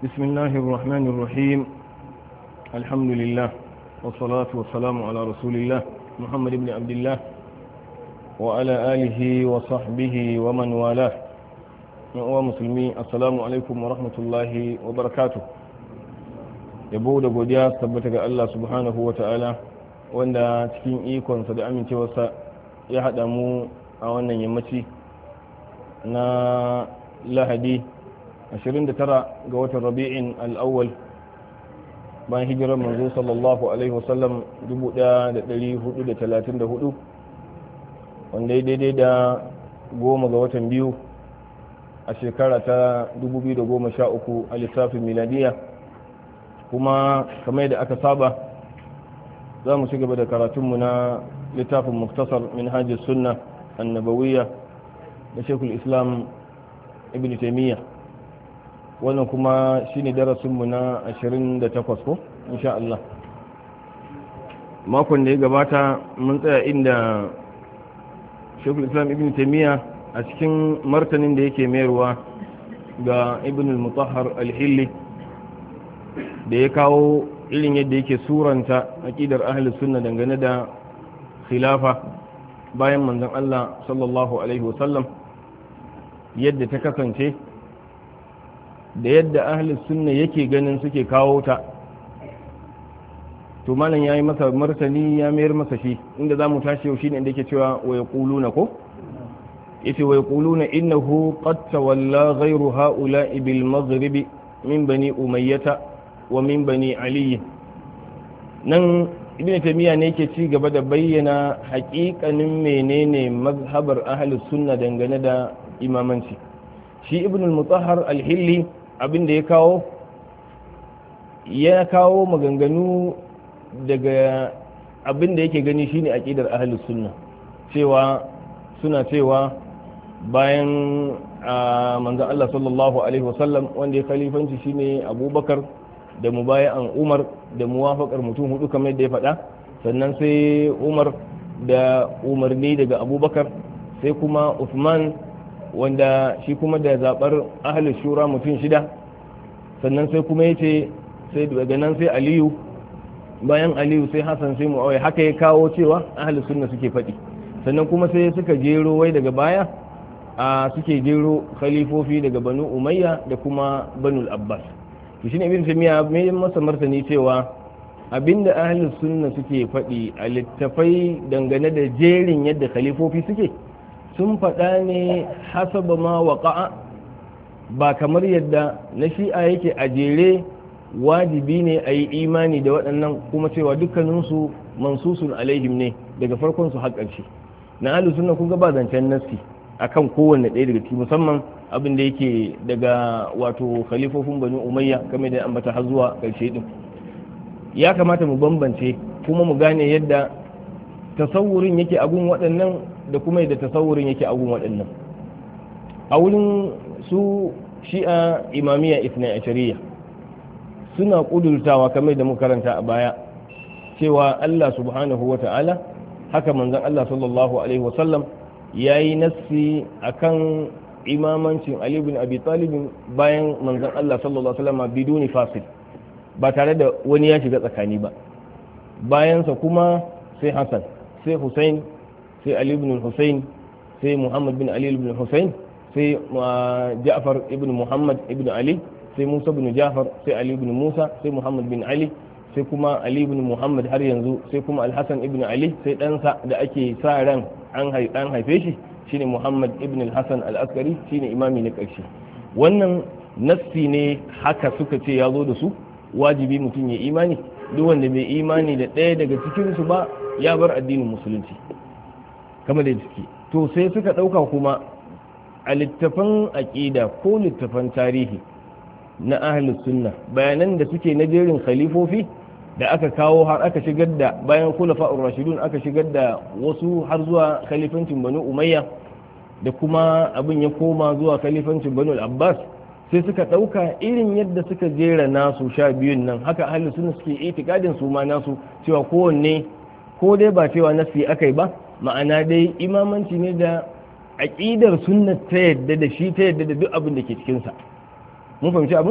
بسم الله الرحمن الرحيم. الحمد لله والصلاة والسلام على رسول الله محمد بن عبد الله وعلى آله وصحبه ومن والاه. ومسلمين السلام عليكم ورحمة الله وبركاته. yabo da godiya tabbata ga Allah subhanahu wa ta'ala wanda cikin ikonsa da amincewarsa ya haɗa mu a wannan yammaci na lahadi 29 ga watan rabi'in al'awwal bayan hijirar manzo sallallahu alaihi wasallam 1434 wanda ya daidai da 10 ga watan biyu a shekara ta 2013 a lissafin miladiya. Kuma kamar da aka saba za mu ci gaba da karatunmu na littafin muktasar minhajus sunna annabawiyya da shekul islam ibn taimiyya. Wannan kuma shine darasinmu na 28 ko insha Allah. Makon da ya gabata mun tsaya inda shekul islam ibn taimiyya a cikin martanin da yake mayarwa ga ibn al-mutahhar al-hilli da ya kawo irin yadda yake suranta aqidar ahlus sunna dangane da khilafa bayan manzon Allah sallallahu alaihi wasallam, yadda ta kasance da yadda ahlus sunna yake ganin suke kawo ta. To malam yayi masa martani ya mayar masa shi inda zamu tashi yau shine inda yake cewa wa yaquluna ko yace wa yaquluna innahu qad tawalla ghayru ha'ula'i bil maghribi min bani umayyah wa min bani ali. Nan ibn taymiya ne yake ci gaba da bayyana haƙiƙanin menene mazhabar ahlus sunna dangane da imamanci. Shi ibn al-mutahhar al-hilli abin da ya kawo maganganu daga abin da yake gani shine aqidar ahlus sunna, cewa suna cewa bayan manzon Allah sallallahu alaihi wasallam wanda ya khalifanci shine Abubakar da mubaya'an Umar da muwafaqar mutum hudu kamar yadda ya faɗa, sannan sai Umar da umarni daga Abubakar, sai kuma Uthman wanda shi kuma da zabar ahlus shura mutum shida, sannan sai kuma yace sai daga nan sai Aliyu, bayan Aliyu sai Hassan sai Muawiya. Haka ya kawo cewa ahlus sunna suke faɗi. Sannan kuma sai suka jero wai daga baya suke jero khalifofi daga Banu Umayya da kuma Banu Abbas. To shine Ibn Taymiyyah mai masa martani cewa abinda ahlus sunna suke faɗi a littafai dangane da jerin yadda khalifofi suke, sun faɗa ne hasaba ma waqa'a, ba kamar yadda na shi'a yake a jere wajibi ne a yi imani da waɗannan kuma cewa dukkaninsu mansusun alaihim ne daga farkon su har ƙarshe. Na ahlus sunna kun ga ba zancen nassi akan kowanne ɗaya daga ciki, musamman abin da yake daga wato khalifofin bani umayya kamar da ambata har zuwa ƙarshe din. Ya kamata mu bambance kuma mu gane yadda tasawurin yake a gun waɗannan da kuma yadda tasawurin yake a gun waɗannan. A wurin su shi'a imamiyya ifna ashariya suna kudurtawa kamar da muka karanta a baya cewa Allah subhanahu wa ta'ala, haka manzon Allah sallallahu alaihi wasallam ya yi nassi akan imamancin Ali bin Abi Talib bayan manzon Allah sallallahu alaihi wasallam biduni fasil, ba tare da wani ya shiga tsakani ba. Bayansa kuma sai Hassan, sai Hussein, sai Ali bin Hussein, sai Muhammad bin Ali bin Hussein, sai Ja'far ibn Muhammad ibn Ali, sai Musa bin Ja'far, sai Ali bin Musa, sai Muhammad bin Ali, sai kuma Ali bin Muhammad har yanzu, sai kuma Al-Hassan ibn Ali, sai ɗansa da ake sa ran an haife shi shine Muhammad ibn al-Hassan al-Askari, shine imami na ƙarshe. Wannan nassi ne haka suka ce ya zo da su, wajibi mutum ya imani. Duk wanda bai imani da ɗaya daga cikin su ba ya bar addinin musulunci kamar da suke. To sai suka ɗauka kuma a littafan aƙida ko littafan tarihi na ahlus sunna bayanan da suke na jerin khalifofi da aka kawo har aka shigar da bayan khulafa'ur rashidun aka shigar da wasu har zuwa khalifancin Banu Umayya da kuma abin ya koma zuwa khalifancin Banu Abbas, sai suka ɗauka irin yadda suka jera nasu 12 nan haka ahlus sunna suke itikadin su ma nasu, cewa kowanne ko dai ba cewa nasi akai ba, ma'ana dai imamanci ne da aqidar sunna ta yadda da shi, ta yadda da duk abin da ke cikin sa. Mun fahimci abin?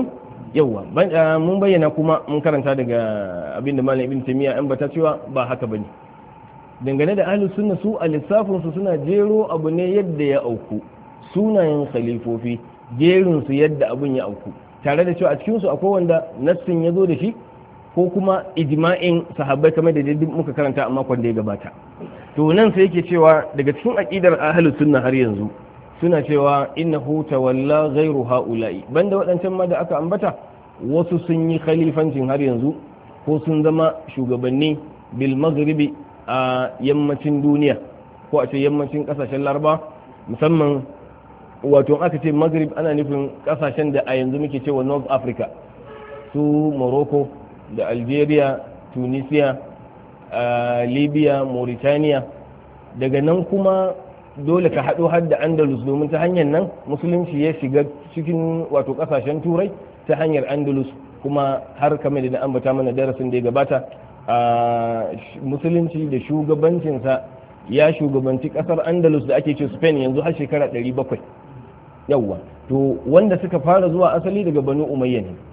yawa mun bayyana kuma mun karanta daga abin da malam ibn taymiya an bata cewa ba haka bane dangane da ahlus sunna su a lissafin su suna jero abu ne yadda ya auku sunayen khalifofi jerin su yadda abun ya auku tare da cewa a cikin su akwai wanda nassin ya zo da shi ko kuma ijma'in sahabbai kamar da duk muka karanta a makon da ya gabata to nan sai yake cewa daga cikin aqidar ahlus sunna har yanzu suna cewa innahu tawalla ghairu haula'i banda waɗancan ma da aka ambata wasu sun yi khalifancin har yanzu ko sun zama shugabanni bil maghribi a yammacin duniya ko a ce yammacin kasashen laraba musamman wato aka ce maghrib ana nufin kasashen da a yanzu muke cewa north africa su morocco da algeria tunisia libya mauritania daga nan kuma dole ka haɗo har da andalus domin ta hanyar nan musulunci ya shiga cikin wato ƙasashen turai ta hanyar andalus kuma har kamar da na ambata mana darasin da ya gabata a musulunci da shugabancinsa ya shugabanci ƙasar andalus da ake ce spain yanzu har shekara 700 yawwa to wanda suka fara zuwa asali daga banu umayya ne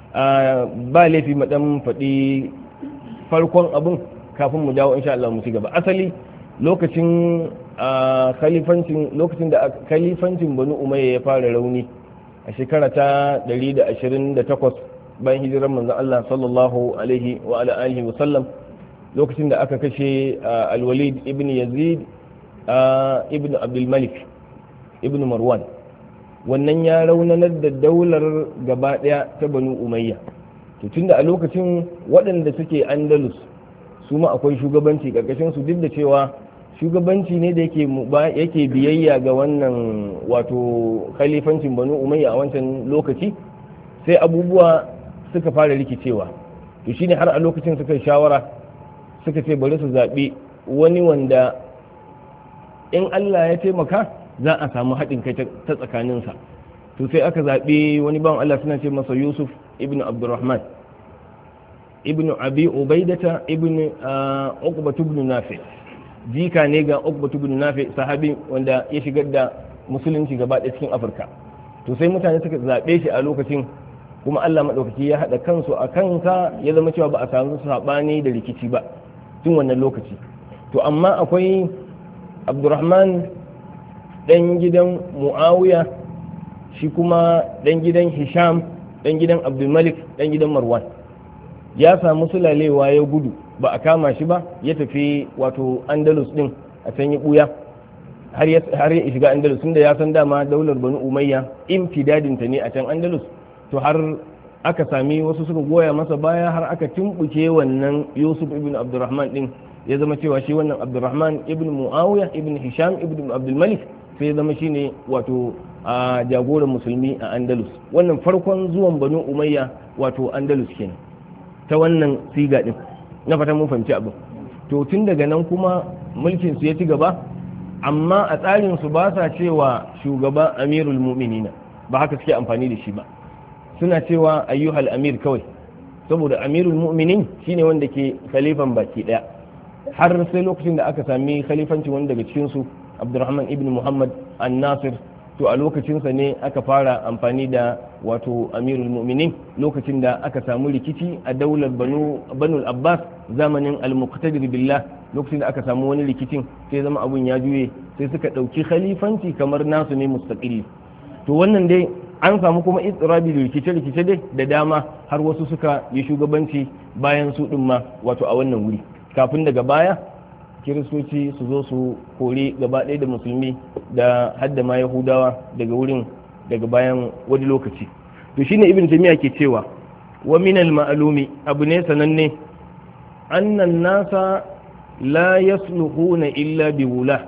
ba laifi mu dan faɗi farkon abun kafin mu dawo insha Allah mu ci gaba asali lokacin lokacin da khalifancin banu umayya ya fara rauni a shekara ta 128 bayan hijirar manzon Allah sallallahu alaihi wa ala alihi wa sallam lokacin da aka kashe al-Walid ibn Yazid ibn Abdul Malik ibn Marwan wannan ya raunanar da daular gaba daya ta banu umayya to tunda a lokacin waɗanda suke Andalus su ma akwai shugabanci karkashin su duk da cewa shugabanci ne da yake biyayya ga wannan wato khalifancin banu umayya a wancan lokaci sai abubuwa suka fara rikicewa to shine har a lokacin suka yi shawara suka ce bari su zaɓi wani wanda in Allah ya taimaka za a samu haɗin kai ta tsakaninsa to sai aka zaɓi wani bawan Allah suna ce masa Yusuf ibn Abdurrahman ibn Abi Ubaidata ibn Uqba ibn Nafi jika ne ga Uqba ibn Nafi sahabi wanda ya shigar da musulunci gaba ɗaya cikin Afirka to sai mutane suka zaɓe shi a lokacin kuma Allah maɗaukaki ya haɗa kansu a kansa ya zama cewa ba a samu saɓani da rikici ba tun wannan lokaci to amma akwai Abdurrahman ɗan gidan Muawiya shi kuma ɗan gidan Hisham ɗan gidan Abdulmalik ɗan gidan Marwan ya samu sulalewa ya gudu ba a kama shi ba ya tafi wato Andalus ɗin a can ya ɓuya har ya shiga Andalus tunda ya san dama daular Banu Umayya imtidadinta ne a can Andalus to har aka sami wasu suka goya masa baya har aka tumbuke wannan Yusuf ibn Abdurrahman ɗin ya zama cewa shi wannan Abdurrahman ibn Muawiya ibn Hisham ibn Abdulmalik sai ya zama shine wato a jagoran musulmi a Andalus wannan farkon zuwan Banu Umayya wato Andalus kenan ta wannan siga din na fata mun fahimci abin to tun daga nan kuma mulkin su ya ci gaba amma a tsarin su ba sa cewa shugaba amirul mu'minina ba haka suke amfani da shi ba suna cewa ayyuhal amir kawai saboda amirul mu'minin shine wanda ke khalifan baki daya har sai lokacin da aka sami khalifanci wanda daga cikin su Abdurrahman ibn Muhammad an-Nasir to a lokacinsa ne aka fara amfani da wato amirul mu'minin lokacin da aka samu rikici a daular banul abbas zamanin al-muqtadir billah lokacin da aka samu wani rikicin sai zama abun ya juye sai suka ɗauki khalifanci kamar nasu ne mustaqili to wannan dai an samu kuma istirabi da rikice-rikice dai da dama har wasu suka yi shugabanci bayan su ɗin ma wato a wannan wuri kafin daga baya kiristoci su zo su kori gaba ɗaya da musulmi da hadda ma yahudawa daga wurin daga bayan wani lokaci to shine ibn taymiya ke cewa wa min al ma'lumi abu ne sananne annan nasa la yasluhuna illa bi wula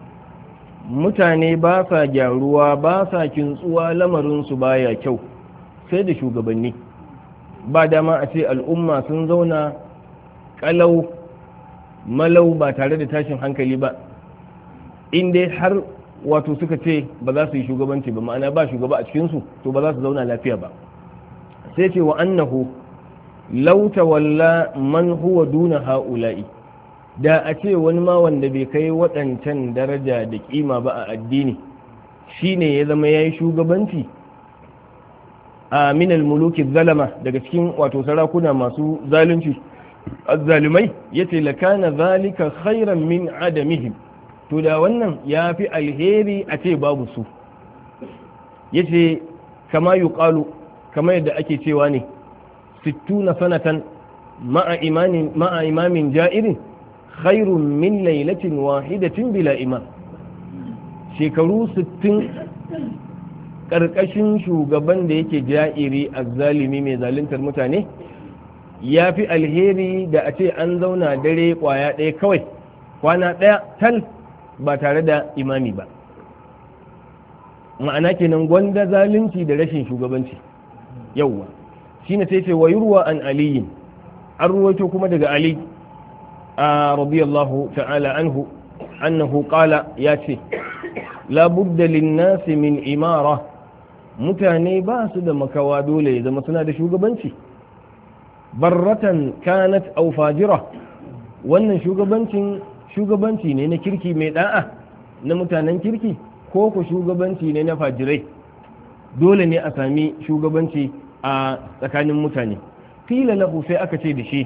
mutane ba sa gyaruwa ba sa kintsuwa lamarin su baya kyau sai da shugabanni ba dama a ce al'umma sun zauna kalau malau ba tare da tashin hankali ba in dai har wato suka ce ba za su yi shugabanci ba ma'ana ba shugaba a cikinsu to ba za su zauna lafiya ba sai ce wa annahu law tawalla man huwa duna ha'ula'i da a ce wani ma wanda bai kai waɗancan daraja da kima ba a addini shine ya zama yayi shugabanci min al-muluki zalama daga cikin wato sarakuna masu zalunci azzalumai yace lakana zalika khairan min adamihim, to da wannan yafi alheri a ce babu su. yace kama yuqalu, kama yadda ake cewa ne 60 sanatan ma'a imamin ja'irin khairun min lailatin wahidatin bila imam. Shekaru 60 ƙarƙashin shugaban da yake ja'iri azzalimi mai zaluntar mutane ya fi alheri da a ce an zauna dare kwaya ɗaya kawai, kwana ɗaya tal ba tare da imami ba. Ma'ana kenan gwanda zalunci da rashin shugabanci. Yawwa shine sai ce wa yurwa an aliyin, an ruwaito kuma daga ali radiyallahu ta'ala anhu annahu qala, ya ce la budda linnasi min imara, mutane ba su da makawa dole ya zama suna da shugabanci. Barratan kanat aw fajira, wannan shugabanci ne na kirki mai da'a na mutanen kirki ko ku shugabanci ne na fajirai. Dole ne a sami shugabanci a tsakanin mutane. Qila lahu, sai aka ce da shi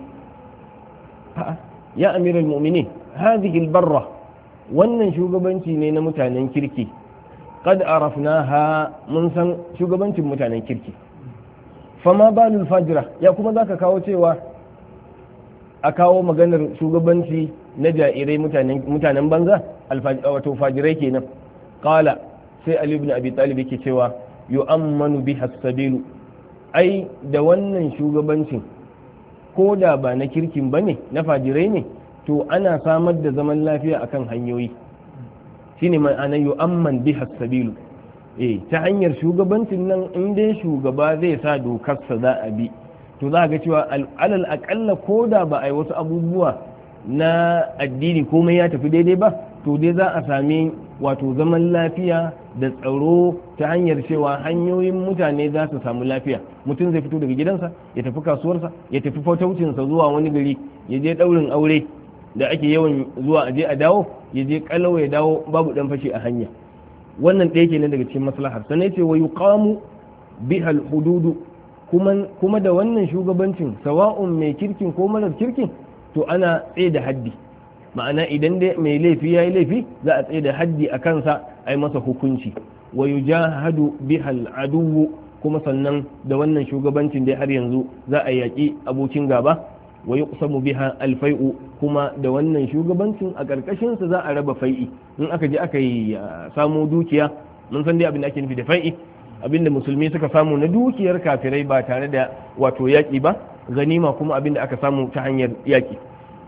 ya amiral mu'minin hadhihi albarra, wannan shugabanci ne na mutanen kirki. Qad arafnaha, mun san shugabancin mutanen kirki. Fama balul fajira, ya kuma zaka kawo cewa a kawo maganar shugabanci na jairai mutanen banza, wato fajirai kenan. Qala, sai Ali ibn Abi Talib yake cewa yu'ammanu biha as-sabilu, ai da wannan shugabancin ko da ba na kirkin bane, na fajirai ne, to ana samar da zaman lafiya akan hanyoyi. Shine ma'ana yu'amman biha as-sabilu. Ta hanyar shugabancin nan, in dai shugaba zai sa dokarsa za a bi, to za a ga cewa alal akalla ko da ba a yi wasu abubuwa na addini komai ya tafi daidai ba, to dai za a sami wato zaman lafiya da tsaro ta hanyar cewa hanyoyin mutane za su samu lafiya. Mutum zai fito daga gidansa ya tafi kasuwarsa, ya tafi fataucinsa zuwa wani gari, ya je ɗaurin aure da ake yawan zuwa aje a dawo, ya je kalau ya dawo babu dan fashi a hanya. Wannan ɗaya kenan daga cikin maslahar. Sannan ce wa yuqamu biha al-hududu, kuma da wannan shugabancin sawa'un mai kirkin ko marar kirkin, to ana tsaye da haddi. Ma'ana idan dai mai laifi yayi laifi, za a tsaye da haddi a kansa, a yi masa hukunci. Wa yujahadu biha al-aduwwu, kuma sannan da wannan shugabancin dai har yanzu za a yaƙi abokin gaba. Wa yuqsamu biha al-fai'u, kuma da wannan shugabancin a ƙarƙashin sa za a raba fai'i. In aka je aka yi samu dukiya, mun san dai abin da ake nufi da fai'i, abin da musulmi suka samu na dukiyar kafirai ba tare da wato yaƙi ba, ganima kuma abin da aka samu ta hanyar yaƙi.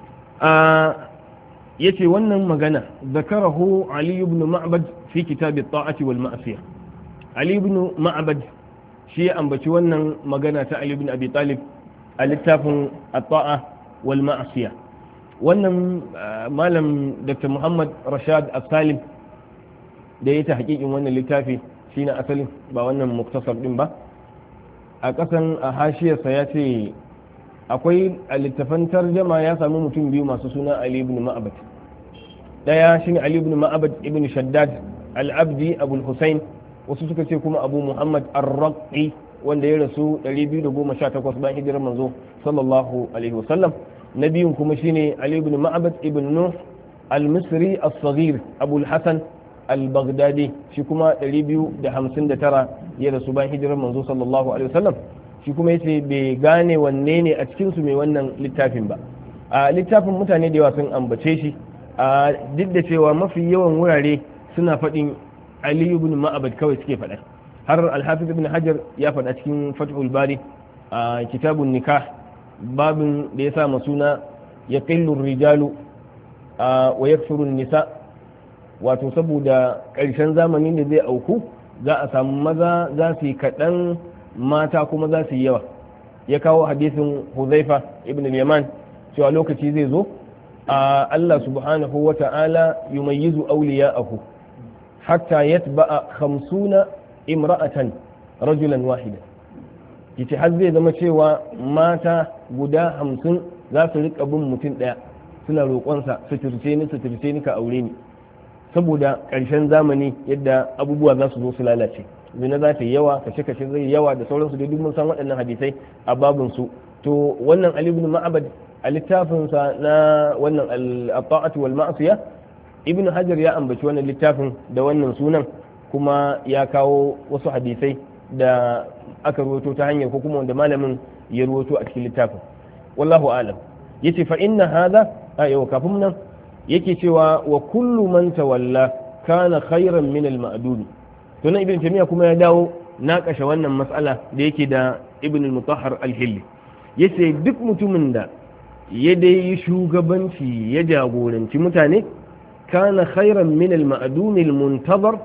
Yace wannan magana zakarahu Ali ibn Ma'bad fi kitab at-ta'ati wal ma'siyah. Ali ibn Ma'bad shi ya ambaci wannan magana ta Ali ibn Abi Talib a littafin at-ta'a wal ma'siyah. Wannan malam Dr. Muhammad Rashad As-Salim da ya ta hakikin wannan littafi shine asalin, ba wannan muktasar din ba. A ƙasan a hashiyarsa ya ce akwai a littafan tarjama ya sami mutum biyu masu suna Ali ibn Ma'bad. Daya shine Ali ibn Ma'bad ibn Shaddad al-Abdi Abu Hussein, wasu suka ce kuma Abu Muhammad ar-Raqi, wanda ya rasu 218 bayan hijirar manzo sallallahu alaihi wasallam. Na biyun kuma shine Ali ibn Ma'bad ibn Nuh al-Misri as-Saghir Abu al-Hasan al-Baghdadi, shi kuma 259 ya rasu bayan hijirar manzo sallallahu alaihi wasallam. Shi kuma yace bai gane wanne ne a cikin su mai wannan littafin ba. A littafin mutane da yawa sun ambace shi, duk da cewa mafi yawan wurare suna faɗin Ali ibn Ma'bad kawai suke faɗa. Har al-Hafiz ibn Hajar ya faɗa cikin Fathul Bari a kitabun nikah, babin da ya sa suna yaqillu rijalu wa yakthuru nisa, wato saboda ƙarshen zamanin da zai auku za a samu maza za su yi kaɗan, mata kuma za su yi yawa. Ya kawo hadisin Huzaifa ibn al-Yaman cewa lokaci zai zo Allah subhanahu wa ta'ala yumayyizu awliya'ahu hatta yatba'a 50 imra'atan rajulan wahida. Yace har zai zama cewa mata guda 50 za su rika bin mutum ɗaya suna roƙonsa suturce ni ka aure ni, saboda ƙarshen zamani yadda abubuwa za su zo su lalace. zina za ta yi yawa, kashe-kashe zai yi yawa da sauransu dai duk mun san waɗannan hadisai a babun su. To wannan Ali ibn Ma'bad a littafinsa na wannan al-ta'atu wal ma'siya, Ibn Hajar ya ambaci wannan littafin da wannan sunan, kuma ya kawo wasu hadisai da aka ruwato ta hanyar ko kuma wanda malamin ya ruwato a cikin littafin. Wallahu a'lam. Yace fa inna hadha ayo kafin nan yake cewa wa kullu man tawalla kana khairan min al-ma'dud. To nan Ibn Taymiyyah kuma ya dawo na kashe wannan mas'ala da yake da Ibn al-Mutahhar al-Hilli. Yace duk mutumin da ya dai shugabanci ya jagoranci mutane kana khairan min al-ma'dum al-muntazar,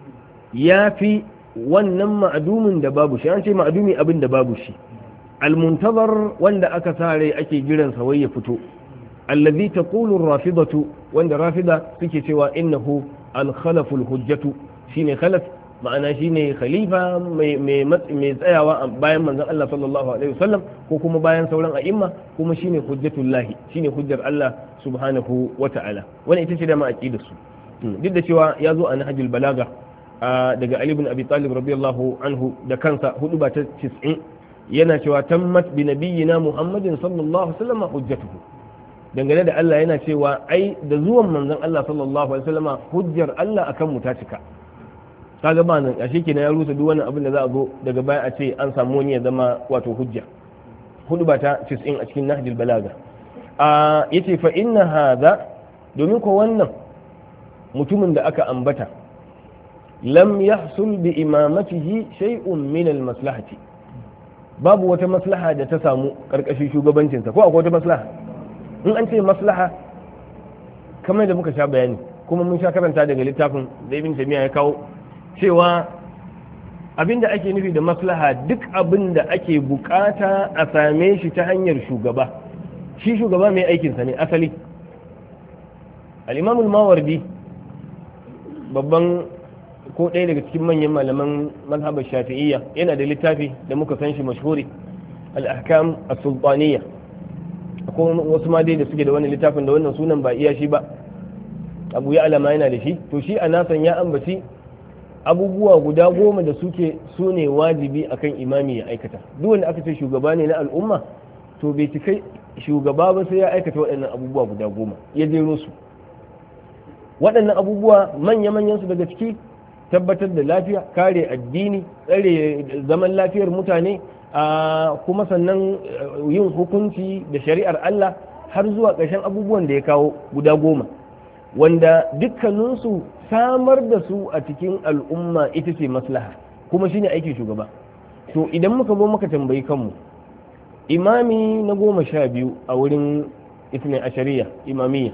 yafi wannan ma'dumin da babu shi. An ce ma'dumi abin da babu shi, al-muntazar wanda aka sare ake jiran sa wai ya fito, allazi taqulu ar-rafidatu wanda rafida suke cewa innahu al-khalafu al-hujjatu, shine khalaf ma'ana shine khalifa mai tsayawa bayan manzon Allah sallallahu alaihi wasallam ko kuma bayan sauran a'imma, kuma shine hujjatullahi, shine hujjar Allah subhanahu wata'ala. Wannan ita ce da aqidar su, duk da cewa ya zo a Nahjul Balaga daga Ali ibn Abi Talib radiyallahu anhu da kansa hudu ba ta 90 yana cewa tammat bi nabiyyina Muhammadin sallallahu alaihi wasallam hujjatuhu. Dangane da Allah yana cewa ai da zuwan manzon Allah sallallahu alaihi wasallam hujjar Allah akan mu ta cika. Kaga ba nan ashe kenan ya rusa duk wani abin da za a zo daga baya a ce an samu wani ya zama wato hujja. Hudu ba ta 90 a cikin Nahjul Balaga. Yace fa inna hadha, domin ko wannan mutumin da aka ambata lam yahsul bi imamatihi shay'un min al-maslahati, babu wata maslaha da ta samu karkashin shugabancinsa. Ko akwai wata maslaha? In an ce maslaha kamar da muka sha bayani kuma mun sha karanta daga littafin da Ibn Taymiyyah ya kawo cewa abinda ake nufi da maslaha duk abin da ake bukata a same shi ta hanyar shugaba. Shi shugaba mai aikinsa ne asali. Al-Imam al-Mawardi babban ko ɗaya daga cikin manyan malaman mazhabar Shafi'iyya yana da littafi da muka san shi mashhuri, al-Ahkam as-Sultaniyya. Akwai wasu ma dai da suke da wannan littafin da wannan sunan ba iya shi ba, Abu Ya'la ma yana da shi. To shi a nasan ya ambaci abubuwa guda 10 da suke su ne wajibi akan imami ya aikata. Duk wanda aka ce shugaba ne na al'umma to bai cika shugaba ba sai ya aikata waɗannan abubuwa guda 10, ya jero su. Waɗannan abubuwa manya-manyan su daga ciki tabbatar da lafiya, kare addini, tsare zaman lafiyar mutane, kuma sannan yin hukunci da shari'ar Allah, har zuwa ƙarshen abubuwan da ya kawo guda 10, wanda dukkaninsu samar da su a cikin al'umma ita ce maslaha, kuma shine aikin shugaba. To idan muka zo muka tambayi kanmu, imami na 12 a wurin Ithna Ashariya imamiyya,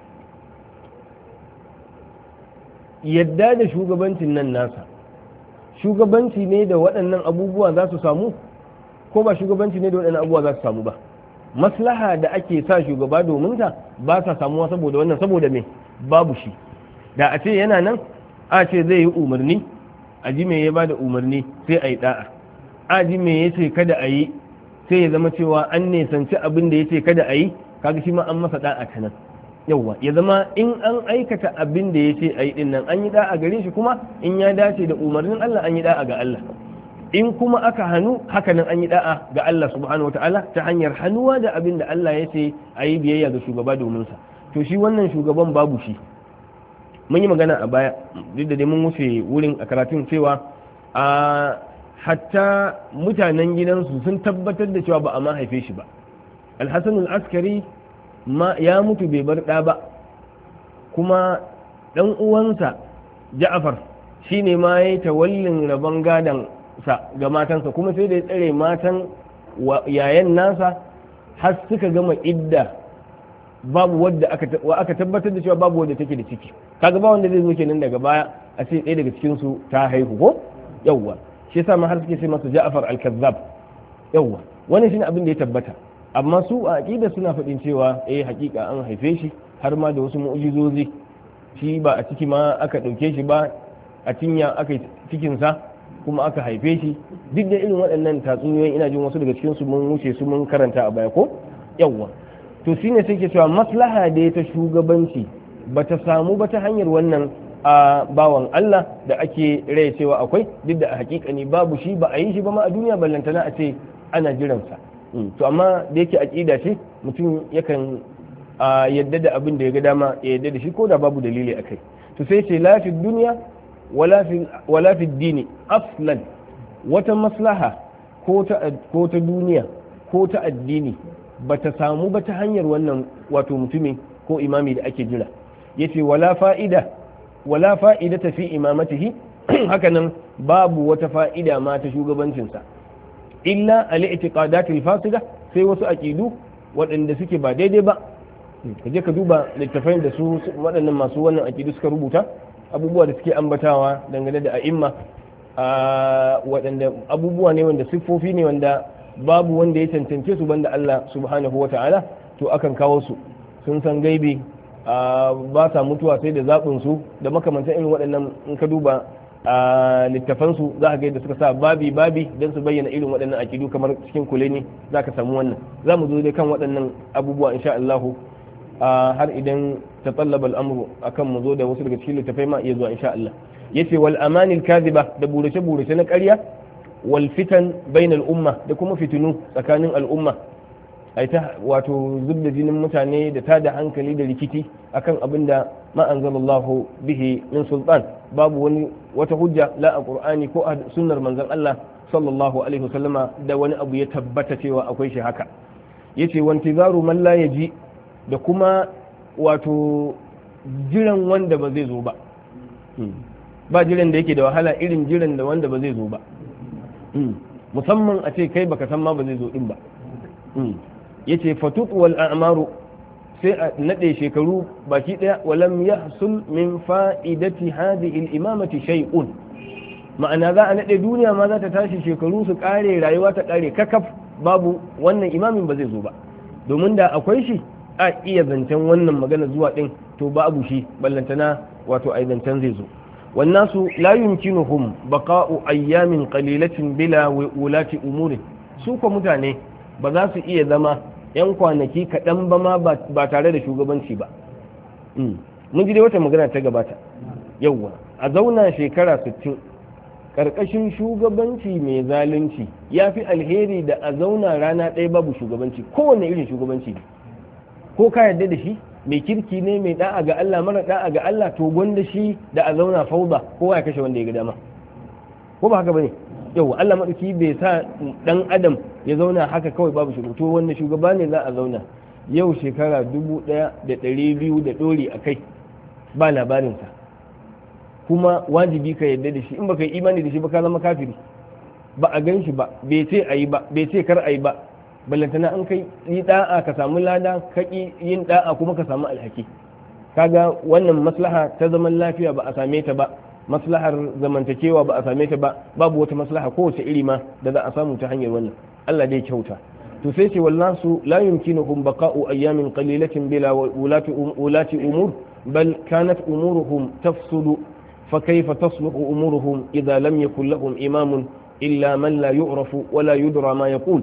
yadda da shugabancin nan nasa, shugabanci ne da waɗannan abubuwa za su samu ko ba shugabanci ne da waɗannan abubuwa za su samu ba? Maslaha da ake sa shugaba domin ta ba sa samuwa saboda wannan, saboda me? Babu shi. Da a ce yana nan, a ce zai yi umarni, a ji me ya bada umarni sai a yi da'a, a ji me ya ce kada a yi sai ya zama cewa an nesanci abin da ya ce kada a yi, kaga shi ma an masa da'a ta nan. Yawwa, ya zama in an aikata abin da ya ce a yi din nan an yi da'a gare shi, kuma in ya dace da umarnin Allah an yi da'a ga Allah. In kuma aka hannu, haka nan an yi da'a ga Allah subhanahu wataala ta hanyar hannuwa da abin da Allah ya ce a yi biyayya ga shugaba domin sa. To shi wannan shugaban babu shi. Mun yi magana a baya, duk da dai mun wuce wurin a karatun cewa a hatta mutanen gidansu sun tabbatar da cewa ba a ma haife shi ba. Al-Hasan al-Askari ya mutu bai bar ɗa ba, kuma ɗan uwansa Ja'far shine ma ya yi tawallin rabon gadon sa ga matansa, kuma sai da ya tsare matan yayan nasa har suka gama idda, babu wadda aka tabbatar da cewa babu wadda take da ciki. Kaga ba wanda zai zo kenan daga baya a ce ɗaya daga cikin su ta haihu ko yawwa, shi yasa ma har suke ce masa Ja'far al-Kazzab. Yawwa, wannan shine abin da ya tabbata. Amma su a aqida suna faɗin cewa hakika an haife shi, har ma da wasu mu'jizozi. Shi ba a ciki ma aka ɗauke shi ba, a cinya aka yi cikinsa kuma aka haife shi. Duk da irin waɗannan tatsuniyoyin ina jin wasu daga cikin su mun wuce su mun karanta a baya ko yawwa. To shine sai ke cewa maslaha da ta shugabanci ba ta samu ba ta hanyar wannan a bawan Allah da ake rai cewa akwai, duk da a hakikani babu shi, ba a yi shi ba ma a duniya, ballantana a ce ana jiransa. To amma da yake aqida ce, mutum yakan yadda da abin da ya ga dama ya yadda da shi ko da babu dalili akai. To sai ce la fi dunya wala fi dini aslan, wata maslaha ko ta duniya ko ta addini bata samu ba ta hanyar wannan wato mutumin ko imami da ake jira. Yace wala fa'idata fi imamatihi hakanan babu wata fa'ida ma ta shugabancinsa illa al-i'tiqadatil fasida, sai wasu aqidu waɗanda suke ba daidai ba. kaje ka duba littafin da su waɗannan masu wannan aqidu suka rubuta, abubuwa da suke ambatawa dangane da a'imma, waɗanda abubuwa ne wanda siffofi ne wanda babu wanda ya cancance su banda Allah subhanahu wata'ala, to akan kawo su. Sun san gaibi, ba sa mutuwa sai da zaɓin su da makamantan irin waɗannan. In ka duba littafan su za ka ga yadda suka sa babi don su bayyana irin waɗannan akidu, kamar cikin kuleni za ka samu wannan. Za mu zo dai kan waɗannan abubuwa insha Allah, har idan ta tsallaba al'amuru akan mu zo da wasu daga cikin littafai ma iya zuwa insha Allah. Yace wal amanil kadhiba, da burace na ƙarya, wal fitan bainal umma, da kuma fitinu tsakanin al'umma, ai ta wato zubda jinin mutane da tada hankali da rikici akan abin da ma anzalallahu bihi min sultan, babu wata hujja la a qur'ani ko a sunnar manzon Allah sallallahu alaihi wasallama da wani abu ya tabbata cewa akwai shi haka. Yace wantizaru man la yaji, da kuma wato jiran wanda ba zai zo ba. Ba jiran da yake da wahala irin jiran da wanda ba zai zo ba, musamman a ce kai baka san ma ba zai zo din ba. Yace fatut wal a'maru, sai a nade shekaru baki daya, walam yahsul min fa'idati hadhihi al-imamati shay'un, ma'ana za a nade duniya ma za ta tashi shekaru su kare, rayuwa ta kare kakaf, babu wannan imamin ba zai zo ba. Domin da akwai shi a iya zancen wannan magana zuwa din, to babu shi ballantana wato ai zancen zai zo. والناس لا يمكنهم بقاء أيام قليلة بلا ولاة أمور. سوق mutane ba za su iya zama 'yan kwanaki kaɗan ba ma ba tare da shugabanci ba. Mun ji dai wata magana ta gabata, yauwa a zauna shekara 60 ƙarƙashin shugabanci mai zalunci ya fi alheri da a zauna rana ɗaya babu shugabanci, kowane irin shugabanci ne, ko ka yarda da shi mai kirki ne, mai da'a ga Allah, mara da'a ga Allah, to gwanda shi da a zauna fauda kowa ya kashe wanda ya ga dama, ko ba haka bane? Yau Allah madauki bai sa dan adam ya zauna haka kawai babu shugaba, to wanda shugaba ne za a zauna yau shekara 1200 da dori a kai ba labarinsa, kuma wajibi ka yarda da shi, in baka yi imani da shi ba ka zama kafiri. Ba a gan shi ba, bai ce ayi ba, bai ce kar ayi ba, ballantana an kai yi da'a ka samu lada, ka ki yin da'a kuma ka samu alhaki. Kaga wannan maslaha ta zaman lafiya ba a same ta ba, maslahar zamantakewa ba a same ta ba, babu wata maslaha kowace iri ma da za a samu ta hanyar wannan. Allah dai kyauta. To sai ce wallasu la yumkinuhum baqa'u ayyamin qalilatin bila ulati umur, bal kanat umuruhum tafsudu, fa kayfa tasluhu umuruhum idha lam yakul lahum imamun illa man la yu'rafu wa la yudra ma yaqul.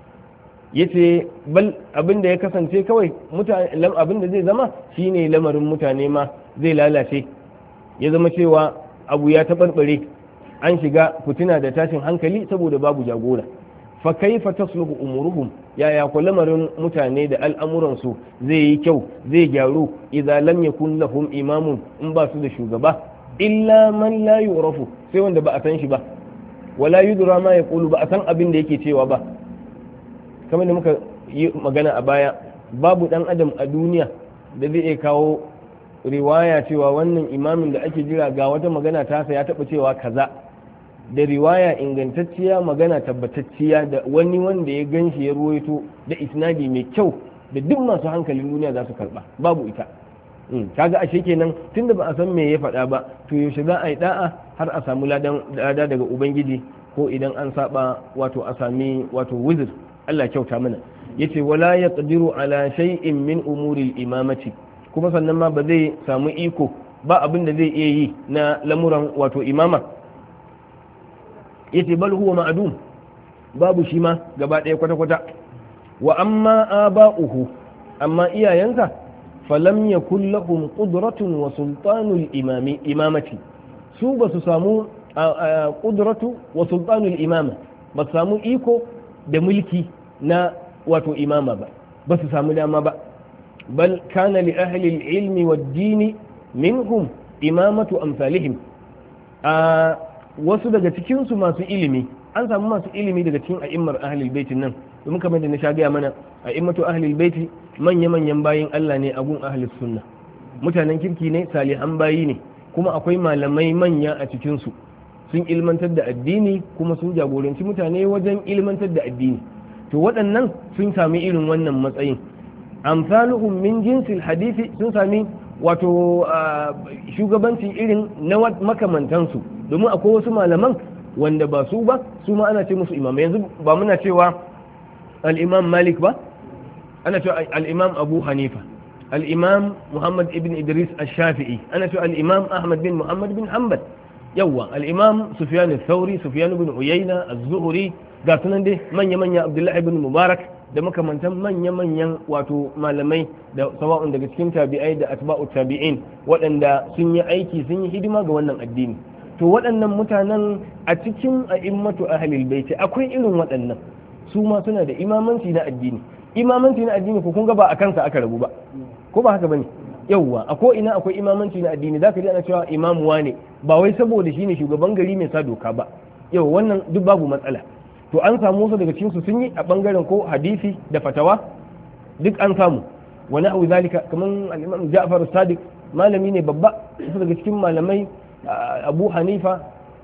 Yace bal abin da ya kasance kawai mutane, abin da zai zama shine lamarin mutane ma zai lalace, ya zama cewa abu ya taɓarɓare, an shiga fitina da tashin hankali saboda babu jagora. Fa kaifa tasluhu umuruhum, yaya ko lamarin mutane da al'amuransu zai yi kyau, zai gyaru, idza lam yakun lahum imamun, in ba su da shugaba, illa man la yu'rafu, sai wanda ba a san shi ba, wala yudra ma yaqulu, ba a san abin da yake cewa ba. Kamar da muka yi magana a baya, babu dan adam a duniya da zai iya kawo riwaya cewa wannan imamin da ake jira ga wata magana tasa ya taɓa cewa kaza, da riwaya ingantacciya, magana tabbatacciya, da wani wanda ya ganshi ya ruwaito da isnadi mai kyau da duk masu hankalin duniya za su karba, babu ita. Kaga ashe kenan tunda ba a san me ya faɗa ba, to yaushe za a yi da'a har a samu lada daga ubangiji, ko idan an saba wato a sami wato wizir. Allah kyauta mana. Yace wala yaqdiru ala shay'in min umuri imamati, kuma sannan ma ba zai samu iko ba abin da zai iya yi na lamuran wato imama. Yace bal huwa ma'dum, babu shi ma gaba ɗaya kwata-kwata. Wa amma aba'uhu, amma iyayensa falam yakul lahum qudratun wa sultanul imamati su ba su samu qudratu wa sultanul imama ba su samu iko da mulki na wato imama ba su samu dama ba bal kana li ahli al-ilmi wad-din minhum imamatu amsalihim wasu daga cikin su masu ilimi an samu masu ilimi daga cikin a'immar ahlul baitin nan domin kamar da na sha gaya mana a'immatu ahlul baiti manya-manyan bayin Allah ne a gun ahlus sunna mutanen kirki ne salihan bayi ne kuma akwai malamai manya a cikin su sun ilmantar da addini kuma sun jagoranci mutane wajen ilmantar da addini to waɗannan sun sami irin wannan matsayin amsaluhum min jinsil hadisi sun sami wato shugabanci irin na makamantansu domin akwai wasu malaman wanda ba su ba su ma ana ce musu imamai yanzu ba muna cewa al-imam malik ba ana cewa al-imam abu hanifa al-imam muhammad ibn idris ash-shafi'i ana cewa al-imam ahmad bin muhammad bin hanbal yawa al-imam sufyan al-thawri sufyan ibn uyayna az-zuhri ga sunan dai manya abdullahi ibn mubarak da makamantan manya-manyan wato malamai da sawa'un daga cikin tabi'ai da atba'u tabi'in waɗanda sun yi aiki sun yi hidima ga wannan addini to waɗannan mutanen a cikin a'immatu ahlul baiti akwai irin waɗannan su ma suna da imamanci na addini ko kun ga ba a kansa aka rabu ba ko ba haka bane yawwa a ko ina akwai imamanci na addini zaka ji ana cewa imamu wane ba wai saboda shine shugaban gari mai sa doka ba yau wannan duk babu matsala to an samu wasu daga cikin su sun yi a bangaren ko hadisi da fatawa duk an samu wani abu zalika kaman al-imam Ja'far Sadiq malami ne babba wasu daga cikin malamai Abu Hanifa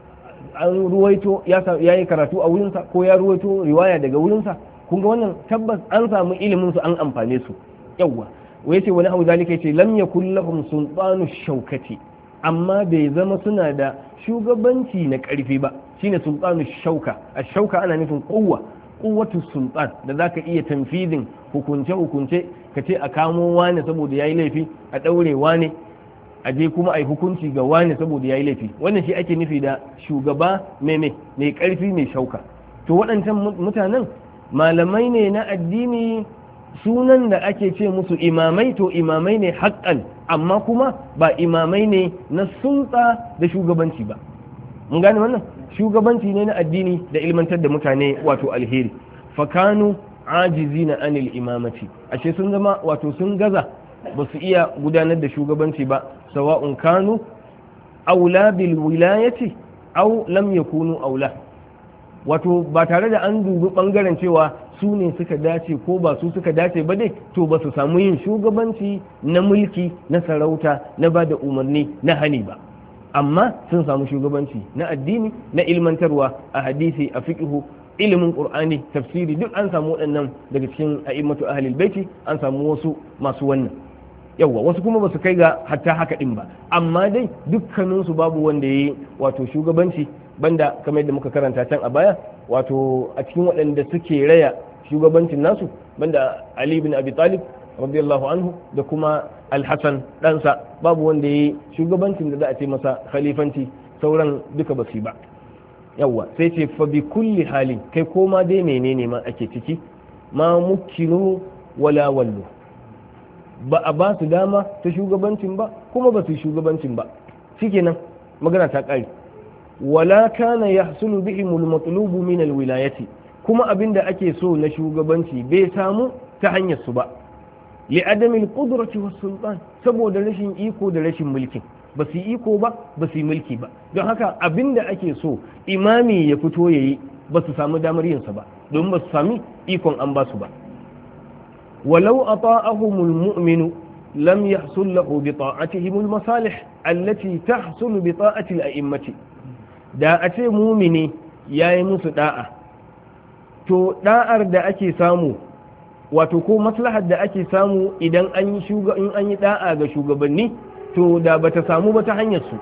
an ruwaito ya yi karatu a wurinsa ko ya ruwaito riwaya daga wurinsa kun ga wannan tabbas an samu ilimin su an amfane su yawwa wai ce wani abu zalika yace lam yakul lahum sultanu shaukati amma bai zama suna da shugabanci na karfi ba shine sultanu shauka ash-shauka ana nufin quwwatu sultan da zaka iya tanfizin hukunce ka ce a kamo wani saboda yayi laifi a daure wani a je kuma ai hukunci ga wani saboda yayi laifi wannan shi ake nufi da shugaba mai karfi mai shauka to waɗancan mutanen malamai ne na addini sunan da ake ce musu imamai to imamai ne haƙƙan amma kuma ba imamai ne na sulta da shugabanci ba mun gane wannan shugabanci ne na addini da ilmantar da mutane wato alheri fakanu ajizina anil imamati ashe sun zama wato sun gaza ba su iya gudanar da shugabanci ba sawa'un kanu aula bil wilayati aw lam yakunu aula wato ba tare da an dubi bangaren cewa su ne suka dace ko ba su suka dace ba dai to ba su samu yin shugabanci na mulki na sarauta na ba da umarni na hani ba amma sun samu shugabanci na addini na ilmantarwa a hadisi a fiqhu ilimin qur'ani tafsiri duk an samu waɗannan daga cikin a'immatu ahlul baiti an samu wasu masu wannan yawa wasu kuma ba su kai ga hatta haka din ba amma dai dukkaninsu babu wanda yayi wato shugabanci banda kamar yadda muka karanta can a baya wato a cikin waɗanda suke raya shugabancin nasu banda Ali bin Abi Talib radiyallahu anhu da kuma Al-Hasan ɗansa babu wanda yayi shugabancin da za a ce masa khalifanci sauran duka ba su ba yawa sai ce fa bi kulli halin kai koma dai menene ma ake ciki ma mukinu wala wallu ba a ba su dama ta shugabancin ba kuma ba su shugabancin ba shikenan magana ta ƙare wala kana yahsulu bihim al-matlub min al-wilayati kuma abinda ake so na shugabanci bai samu ta hanyar su ba li adami al-qudrati was-sultan saboda rashin iko da rashin mulkin ba su iko ba ba su mulki ba don haka abinda ake so imami ya fito yayi ba su samu damar yin sa ba don ba su sami ikon an ba su ba walau ata'ahum al-mu'minu lam yahsul lahu bi ta'atihim al-masalih allati tahsul bi ta'ati al-a'immati da a ce mumini ya yi musu da'a to da'ar da ake samu wato ko maslahar da ake samu idan an yi da'a ga shugabanni to da bata samu ba ta hanyar su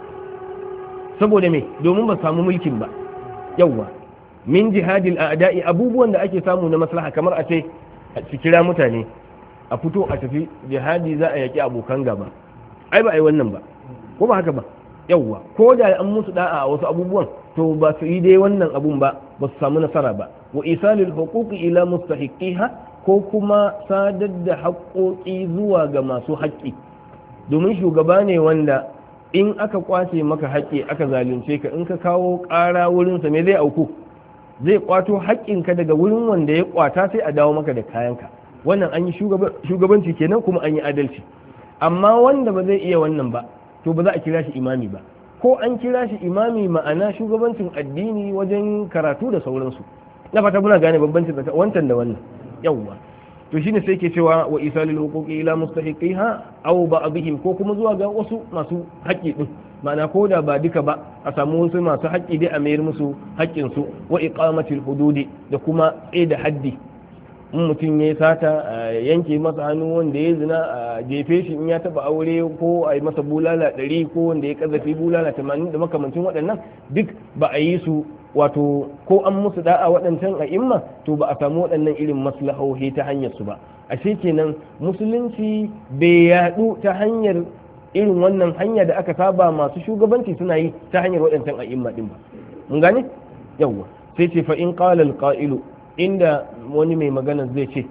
saboda me domin ba samu mulkin ba yawwa min jihadil a'da'i abubuwan da ake samu na maslaha kamar a ce a kira mutane a fito a tafi jihadi za a yaki abokan gaba ai ba ai wannan ba ko ba haka ba yawwa ko da an musu da'a a wasu abubuwan to ba su yi dai wannan abun ba ba su samu nasara ba wa isalil huquqi ila mustahiqiha ko kuma sadar da haƙoƙi zuwa ga masu haƙƙi. Domin shugaba ne wanda in aka kwace maka haƙƙi aka zalunce ka, in ka kawo ƙara wurinsa me zai auku? Zai kwato haƙƙinka daga wurin wanda ya kwata sai a dawo maka da kayanka. Wannan an yi shugabanci kenan, kuma an yi adalci. Amma wanda ba zai iya wannan ba, to ba za a kira shi imami ba. Ko an kira shi imami, ma'ana shugabancin addini wajen karatu da sauransu. Na fata muna gane bambancin tsakanin wancan da wannan. Yawwa, to shine sai ke cewa wa isalil huquqi ila mustahiqiha aw ba'dihim, ko kuma zuwa ga wasu masu haƙƙi din, ma'ana ko da ba duka ba a samu wasu masu haƙƙi dai a mayar musu haƙƙin su. Wa iqamatil hududi, da kuma tsaye da haddi. In mutum ya yi sata a yanke masa hannu, wanda ya zina a jefe shi in ya taba aure, ko a yi masa bulala 100, ko wanda ya kazafi bulala 80 da makamancin waɗannan, duk ba a yi su wato ko an musu da'a waɗancan a imma, to ba a samu waɗannan irin maslahohi ta hanyar su ba. Ashe kenan musulunci bai yaɗu ta hanyar irin wannan hanya da aka saba masu shugabanci suna yi ta hanyar waɗancan a imma din ba. Mun gane? Yawwa, sai ce fa in qala al-qa'ilu, inda wani mai magana zai ce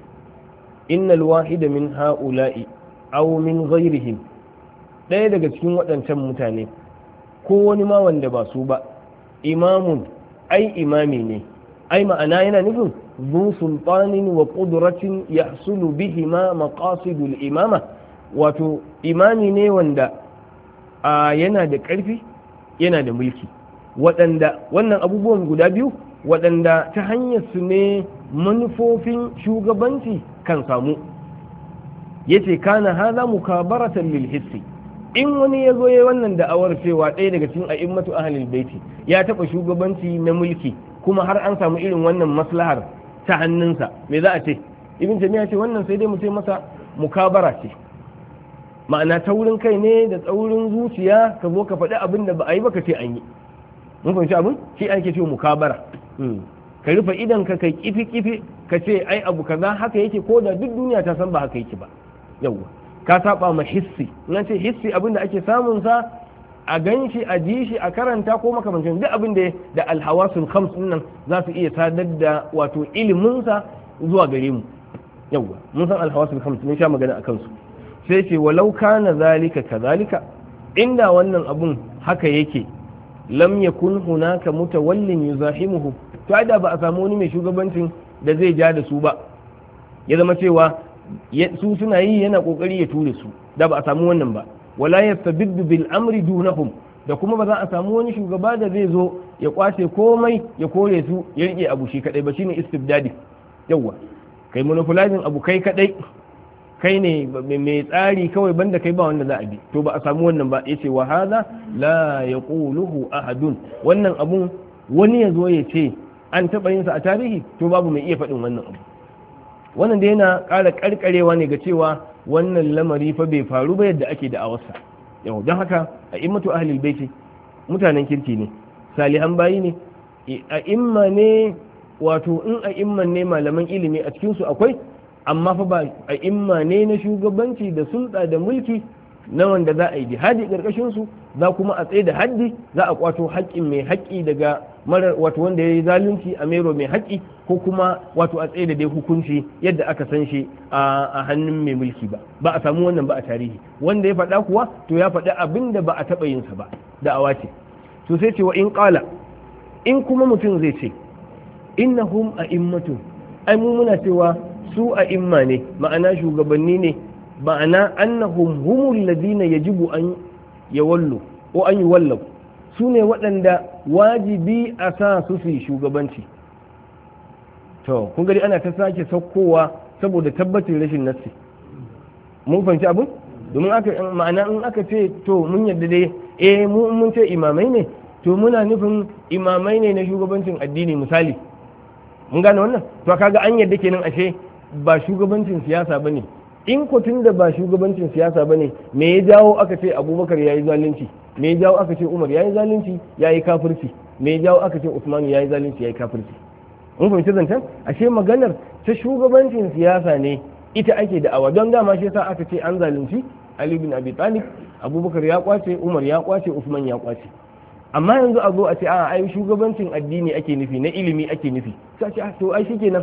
innal wahida min ha'ula'i aw min ghairihim, ɗaya daga cikin waɗancan mutane ko wani ma wanda ba su ba, imamun, ai imami ne, ai ma'ana yana nufin zu sultanin wa qudratin yahsulu bihi ma maqasidul imama, wato imami ne wanda yana da ƙarfi yana da mulki, waɗanda wannan abubuwan guda biyu waɗanda ta hanyar su ne manufofin shugabanci kan samu. Yace kana haza mukabaratan lil hissi, in wani ya zo ya wannan da'awar cewa ɗaya daga cikin a'immatu ahlul baiti ya taɓa shugabanci na mulki, kuma har an samu irin wannan maslahar ta hannunsa, me za a ce? Ibn Taymiyyah ce wannan sai dai mu ce masa mukabara ce, ma'ana taurin kai ne da tsaurin zuciya, ka zo ka faɗi abin da ba a yi ba ka ce an yi. Mun fahimci abin? Shi ake ce mukabara. Ka rufe idan ka kai kifi ka ce ai abu kaza haka yake, ko da duk duniya ta san ba haka yake ba. Yawwa, ka saba ma hissi. In ce hissi, abin da ake samun sa a gan shi, a ji shi, a karanta, ko makamancin duk abin da alhawasul khams din nan za su iya sadar da wato ilimin sa zuwa gare mu. Yawwa, mun san alhawasul khams, mun sha magana akan su. Sai ce walau kana zalika kazalika, inda wannan abun haka yake, lam yakun hunaka mutawallin yuzahimuhu, to ai da ba a samu wani mai shugabancin da zai ja da su ba, ya zama cewa su suna yi yana kokari ya ture su, da ba a samu wannan ba. Wala yastabiddu bil amri dunahum, da kuma ba za a samu wani shugaba da zai zo ya kwace komai ya kore su ya rike abu shi kadai ba, shine istibdadi. Yawa, kai monopolizing abu kai kadai, kai ne mai tsari kawai, banda kai ba wanda za a bi, to ba a samu wannan ba. Yace wa hadha la yaquluhu ahadun, wannan abun wani ya zo ya ce an taɓa yin sa a tarihi, to babu mai iya faɗin wannan abu. Wannan da yana ƙara ƙarƙarewa ne ga cewa wannan lamari fa bai faru ba yadda ake da awarsa. Yau don haka a immatu ahlul baiti mutanen kirki ne, salihan bayi ne, a imma ne, wato in a imman ne malaman ilimi a cikin su akwai, amma fa ba a imma ne na shugabanci da sulɗa da mulki na wanda za a yi jihadi ƙarƙashin su, za kuma a tsaye da haddi, za a kwato haƙƙin mai haƙƙi daga marar wato wanda ya yi zalunci a mero mai haƙƙi, ko kuma wato a tsaye da dai hukunci yadda aka san shi a hannun mai mulki ba a samu wannan ba a tarihi. Wanda ya faɗa kuwa to ya faɗi abin da ba a taɓa yin sa ba, da'awa ce. To sai ce wa in ƙala, in kuma mutum zai ce innahum a'immatun, ai mu muna cewa su a'imma ne, ma'ana shugabanni ne, ma'ana annahum humul ladina yajibu an yawallu ko an yuwallu, su ne waɗanda wajibi a sa su su yi shugabanci. To kun gari ana ta sake saukowa saboda tabbacin rashin nassi. Mun fahimci abin? Domin ma'ana in aka ce to mun yadda dai mu mun ce imamai ne, to muna nufin imamai ne na shugabancin addini misali. Mun gane wannan? To kaga an yadda kenan ashe ba shugabancin siyasa bane. In ko tun da ba shugabancin siyasa bane, me ya jawo aka ce Abubakar yayi zalunci? Me ya jawo aka ce Umar yayi zalunci, yayi kafirci? Me ya jawo aka ce Usman yayi zalunci, yayi kafirci? Mun fahimci zancen? Ashe maganar ta shugabancin siyasa ne ita ake da'awa, don dama shi yasa aka ce an zalunci Ali bin Abi Talib, Abubakar ya kwace, Umar ya kwace, Usman ya kwace. Amma yanzu a zo a ce ai shugabancin addini ake nufi, na ilimi ake nufi. Sai ce to ai shikenan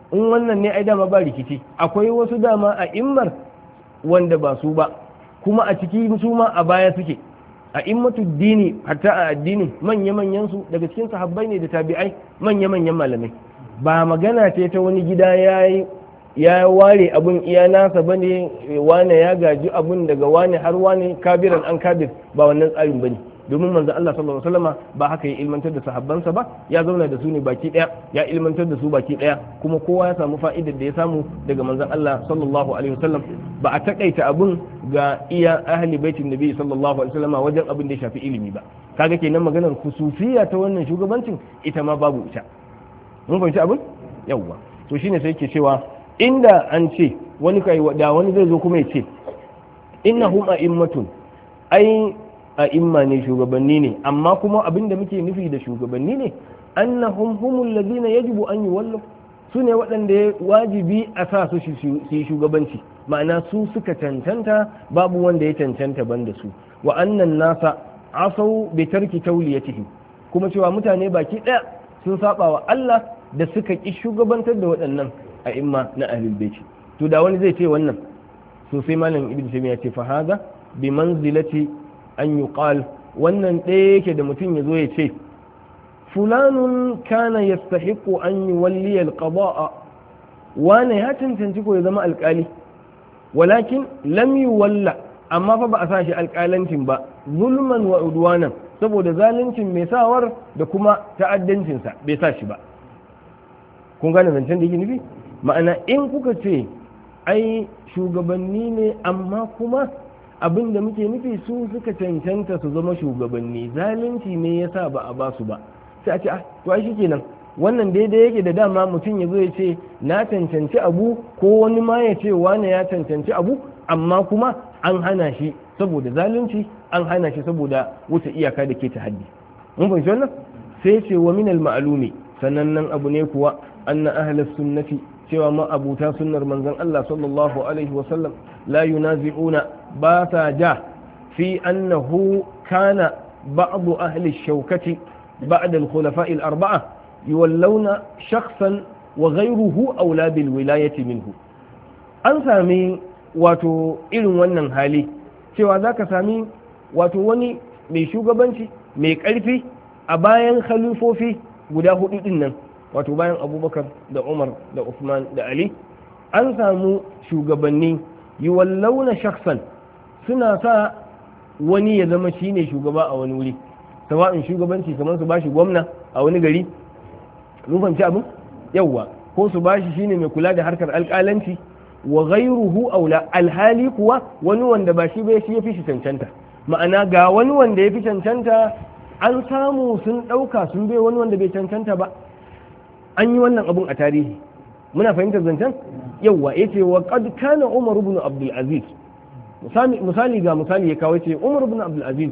in wannan ne ai dama ba rikici, akwai wasu dama a immar wanda ba su ba, kuma a ciki su ma a baya suke a immatu dini, hatta a addini manya-manyan su daga cikin sahabbai ne da tabi'ai, manya-manyan malamai. Ba magana ce ta wani gida ya ware abun iya nasa bane, wane ya gaji abun daga wane har wane, kabiran an kabir, ba wannan tsarin bane. Domin manzo Allah sallallahu alaihi wasallam ba haka ya ilmantar da sahabbansa ba, ya zauna da su ne baki daya, ya ilmantar da su baki daya, kuma kowa ya samu fa'idar da ya samu daga manzon Allah sallallahu alaihi wasallam. Ba a takaita abun ga iya ahli baitin nabi sallallahu alaihi wasallam wajen abin da ya shafi ilimi ba. Kaga kenan maganar khususiyya ta wannan shugabancin ita ma babu ita. Mun fahimci abin? Yawwa. To shine sai yake cewa inda an ce wani kai da wani zai zo kuma ya ce innahum a'immatun, ai a'imma ne, shugabanni ne, amma kuma abinda muke nufi da shugabanni ne annahum humul ladina yajibu an yuwallu, su ne waɗanda ya wajibi a sa su yi shugabanci, ma'ana su suka cancanta, babu wanda ya cancanta banda su. Wa annan nasa asau bi tarki tawliyatihi, kuma cewa mutane baki ɗaya sun saba wa Allah da suka ki shugabantar da waɗannan a'imma na ahlul baiti. To da wani zai ce wannan, so sai malam ibn Taymiyyah ya ce fa hada bi manzilati an yuqal, wannan ɗaya yake da mutum ya zo ya ce fulanun kana yastahiqu an yuwalli alqada'a, wane ya cancanci ko ya zama alƙali, walakin lam yuwalla, amma fa ba a sa shi alƙalancin ba, zulman wa udwanan, saboda zaluncin mai sawar da kuma ta'addancinsa bai sa shi ba. Kun gane zancen da yake nufi? Ma'ana in kuka ce ai shugabanni ne amma kuma abin da muke nufi su suka cancanta su zama shugabanni, zalunci ne yasa ba a basu ba, sai a ce to ai shikenan wannan daidai yake da dama mutum ya zo ya ce na cancanci abu, ko wani ma ya ce wane ya cancanci abu, amma kuma an hana shi saboda zalunci, an hana shi saboda wuce iyaka da ke ta haddi. Mun fahimci wannan? Sai ce wa min al-ma'lumi, sanannen abu ne kuwa anna ahlus sunnati, cewa ma abuta sunnar manzon Allah sallallahu alaihi wa sallam la yunazi'una, ba sa ja fi annahu kana ba'd ahli ash-shawkati ba'd al-khulafa' al-arba'a yuwallawna shakhsan wa ghayruhu awla bil wilayati minhu. An sami wato irin wannan hali, cewa zaka sami wato wani mai shugabanci mai karfi a bayan khalifofi guda hudu din nan, wato bayan Abubakar da Umar da Uthman da Ali, an samu shugabanni yuwallawna shakhsan, suna sa wani ya zama shine shugaba a wani wuri, sawa'in shugabanci kamar su bashi gwamna a wani gari, mun fahimci abin yawwa, ko su bashi shine mai kula da harkar alƙalanci, wa ghayruhu aula, alhali kuwa wani wanda ba shi ba shi yafi shi cancanta. Ma'ana ga wani wanda yafi cancanta an samu sun ɗauka sun bai wani wanda bai cancanta ba. An yi wannan abun a tarihi, muna fahimtar zancen yawwa. Yace wa qad kana Umar ibn Abdul Aziz, misali ga misali ya kawo, ce Umar ibn Abdul Aziz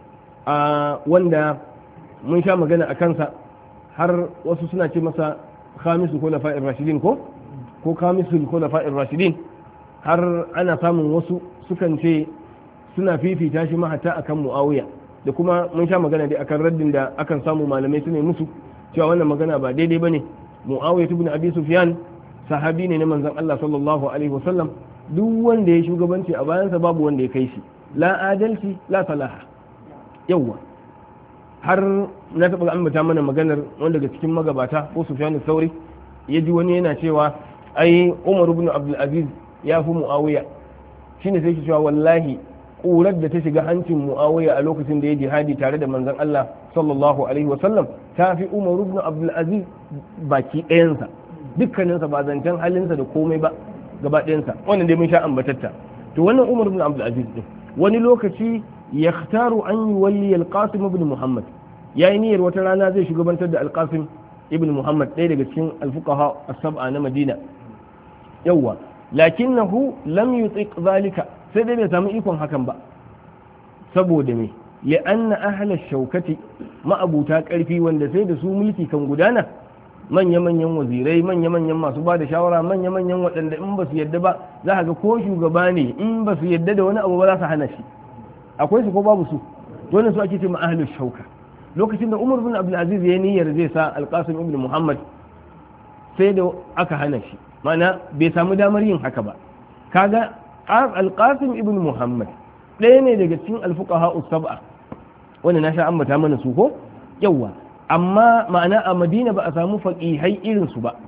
wanda mun sha magana a kansa, har wasu suna ce masa khamisul khulafa'ir rashidin ko khamisul khulafa'ir rashidin, har ana samun wasu sukan ce suna fifita shi ma hatta akan Muawiya, da kuma mun sha magana dai akan raddin da akan samu malamai su ne musu cewa wannan magana ba daidai bane. Muawiya ibn Abi Sufyan sahabi ne na manzon Allah sallallahu alaihi wasallam, duk wanda ya shugabanci a bayansa babu wanda ya kai shi, la adalci la salaha. Yawwa, har na taɓa ambata mana maganar wanda daga cikin magabata ko Sufyan al-Thawri, ya ji wani yana cewa ai Umar ibn Abdul Aziz ya fi Muawiya, shine sai ki cewa wallahi ƙurar da ta shiga hancin Muawiya a lokacin da ya jihadi tare da manzon Allah sallallahu alaihi wasallam ta fi Umar ibn Abdul Aziz baki ɗayansa, dukkaninsa, ba zancen halinsa da komai ba, gaba ɗayansa. Wannan dai mun sha ambatatta. To wannan Umar ibn Abdul Aziz din wani lokaci yakhtaru an yuwalli al-Qasim ibn Muhammad, yayi niyyar wata rana zai shugabantar da al-Qasim ibn Muhammad, ɗaya daga cikin al-fuqaha as-sab'a na Madina. Yawwa, lakinnahu lam yutiq zalika, sai dai bai samu ikon hakan ba. Saboda me? li'anna ahla shaukati, ma'abuta karfi wanda sai da su mulki kan gudana, manya-manyan wazirai, manya-manyan masu ba da shawara, manya-manyan waɗanda in ba su yadda ba za ga ko shugaba ne in ba su yadda da wani abu ba za su hana shi. Akwai su ko babu su? Dole su ake ce ma ahlus shauka. Lokacin da Umar bin Abdul Aziz ya niyyar zai sa Al-Qasim ibn Muhammad sai da aka hana shi, mana bai samu damar yin haka ba. Kaga Al-Qasim ibn Muhammad ɗaya ne daga cikin al-fuqaha as-sab'a wanda na sha ambata mana su ko yawa, amma ma'ana a Madina ba a samu faqihai irin su ba.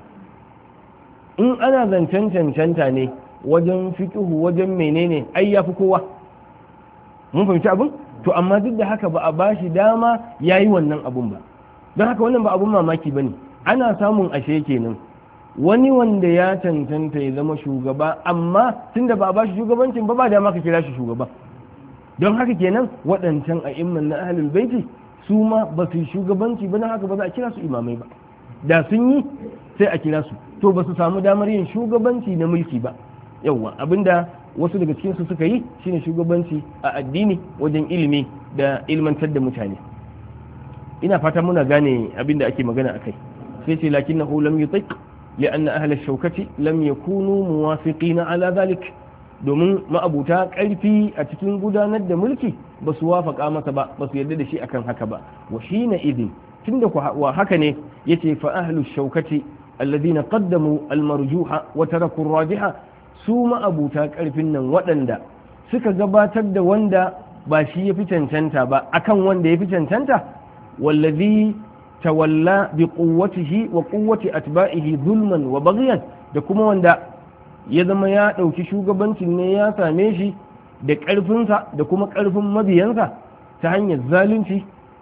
In ana zancen cancanta ne wajen fiqhu wajen menene ai yafi kowa, mun fahimci abin. To amma duk da haka ba a bashi dama yayi wannan abun ba, don haka wannan ba abun mamaki bane. Ana samun ashe kenan wani wanda ya cancanta ya zama shugaba, amma tunda ba a bashi shugabancin ba dama ka kira shi shugaba. Don haka kenan waɗancan a'imman na ahlul baiti su ma ba su yi shugabanci ba, don haka ba za a kira su imamai ba. Da sun yi sai a kira su, to ba su samu damar yin shugabanci na mulki ba. Yawwa abinda wasu daga cikin su suka yi shine shugabanci a addini wajen ilimi da ilmantar da mutane. Ina fata muna gane abinda ake magana akai. Sai ce lakinnahu lam yutiq لأن أهل الشوكة لم يكونوا موافقين على ذلك, domin ma'abuta ƙarfi a cikin gudanar da mulki ba su wafaka masa ba, ba su yarda da shi akan haka ba. Wa hina idin tunda wa haka ne yace fa ahlu shaukati alladhina qaddamu almarjuha wa taraku rajiha, su ma'abuta ƙarfin nan waɗanda suka gabatar da wanda ba shi yafi cancanta ba akan wanda yafi cancanta, wallazi tawalla bi quwwatihi wa quwwati atba'ihi zulman wa baghyan, da kuma wanda ya zama ya dauki shugabancin ne ya same shi da karfinsa da kuma karfin mabiyansa ta hanyar zalunci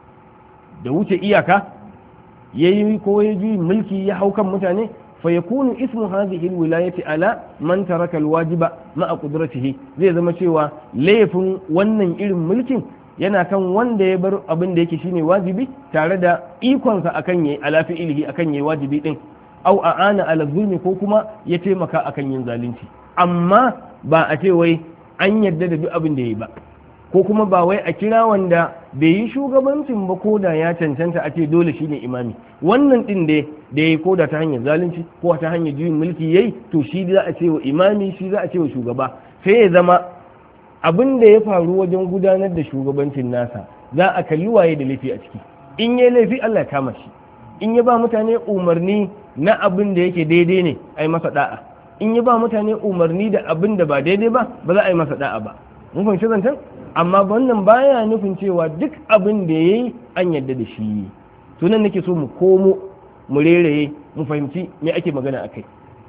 da wuce iyaka, yayi ko ya ji mulki ya hau kan mutane, fa yakunu ismu hadhihi alwilayati ala man taraka alwajiba ma'a qudratihi, zai zama cewa laifin wannan irin mulkin yana kan wanda ya bar abin da yake shine wajibi tare da ikonsa akan yayi ala fi'ilihi akan yayi wajibi din, au a'ana ala zulmi ko kuma ya taimaka akan yin zalunci. Amma ba a ce wai an yarda da duk abin da yayi ba, ko kuma ba wai a kira wanda bai yi shugabancin ba ko da ya cancanta a ce dole shine imami. Wannan din da yayi ko da ta hanyar zalunci ko ta hanyar juyin mulki yayi, to shi za a ce wa imami, shi za a ce wa shugaba. Sai ya zama abin da ya faru wajen gudanar da shugabancin nasa za a kalli waye da laifi a ciki. In yi laifi Allah ya kama shi, in ya ba mutane umarni na abin da yake daidai ne a yi masa da'a, in ya ba mutane umarni da abin da ba daidai ba ba za a yi masa da'a ba. Mun fahimci zancen, amma wannan baya nufin cewa duk abin da ya yi an yadda da shi. Sunan nake so mu komo mu reraye mu fahimci me ake magana a kai.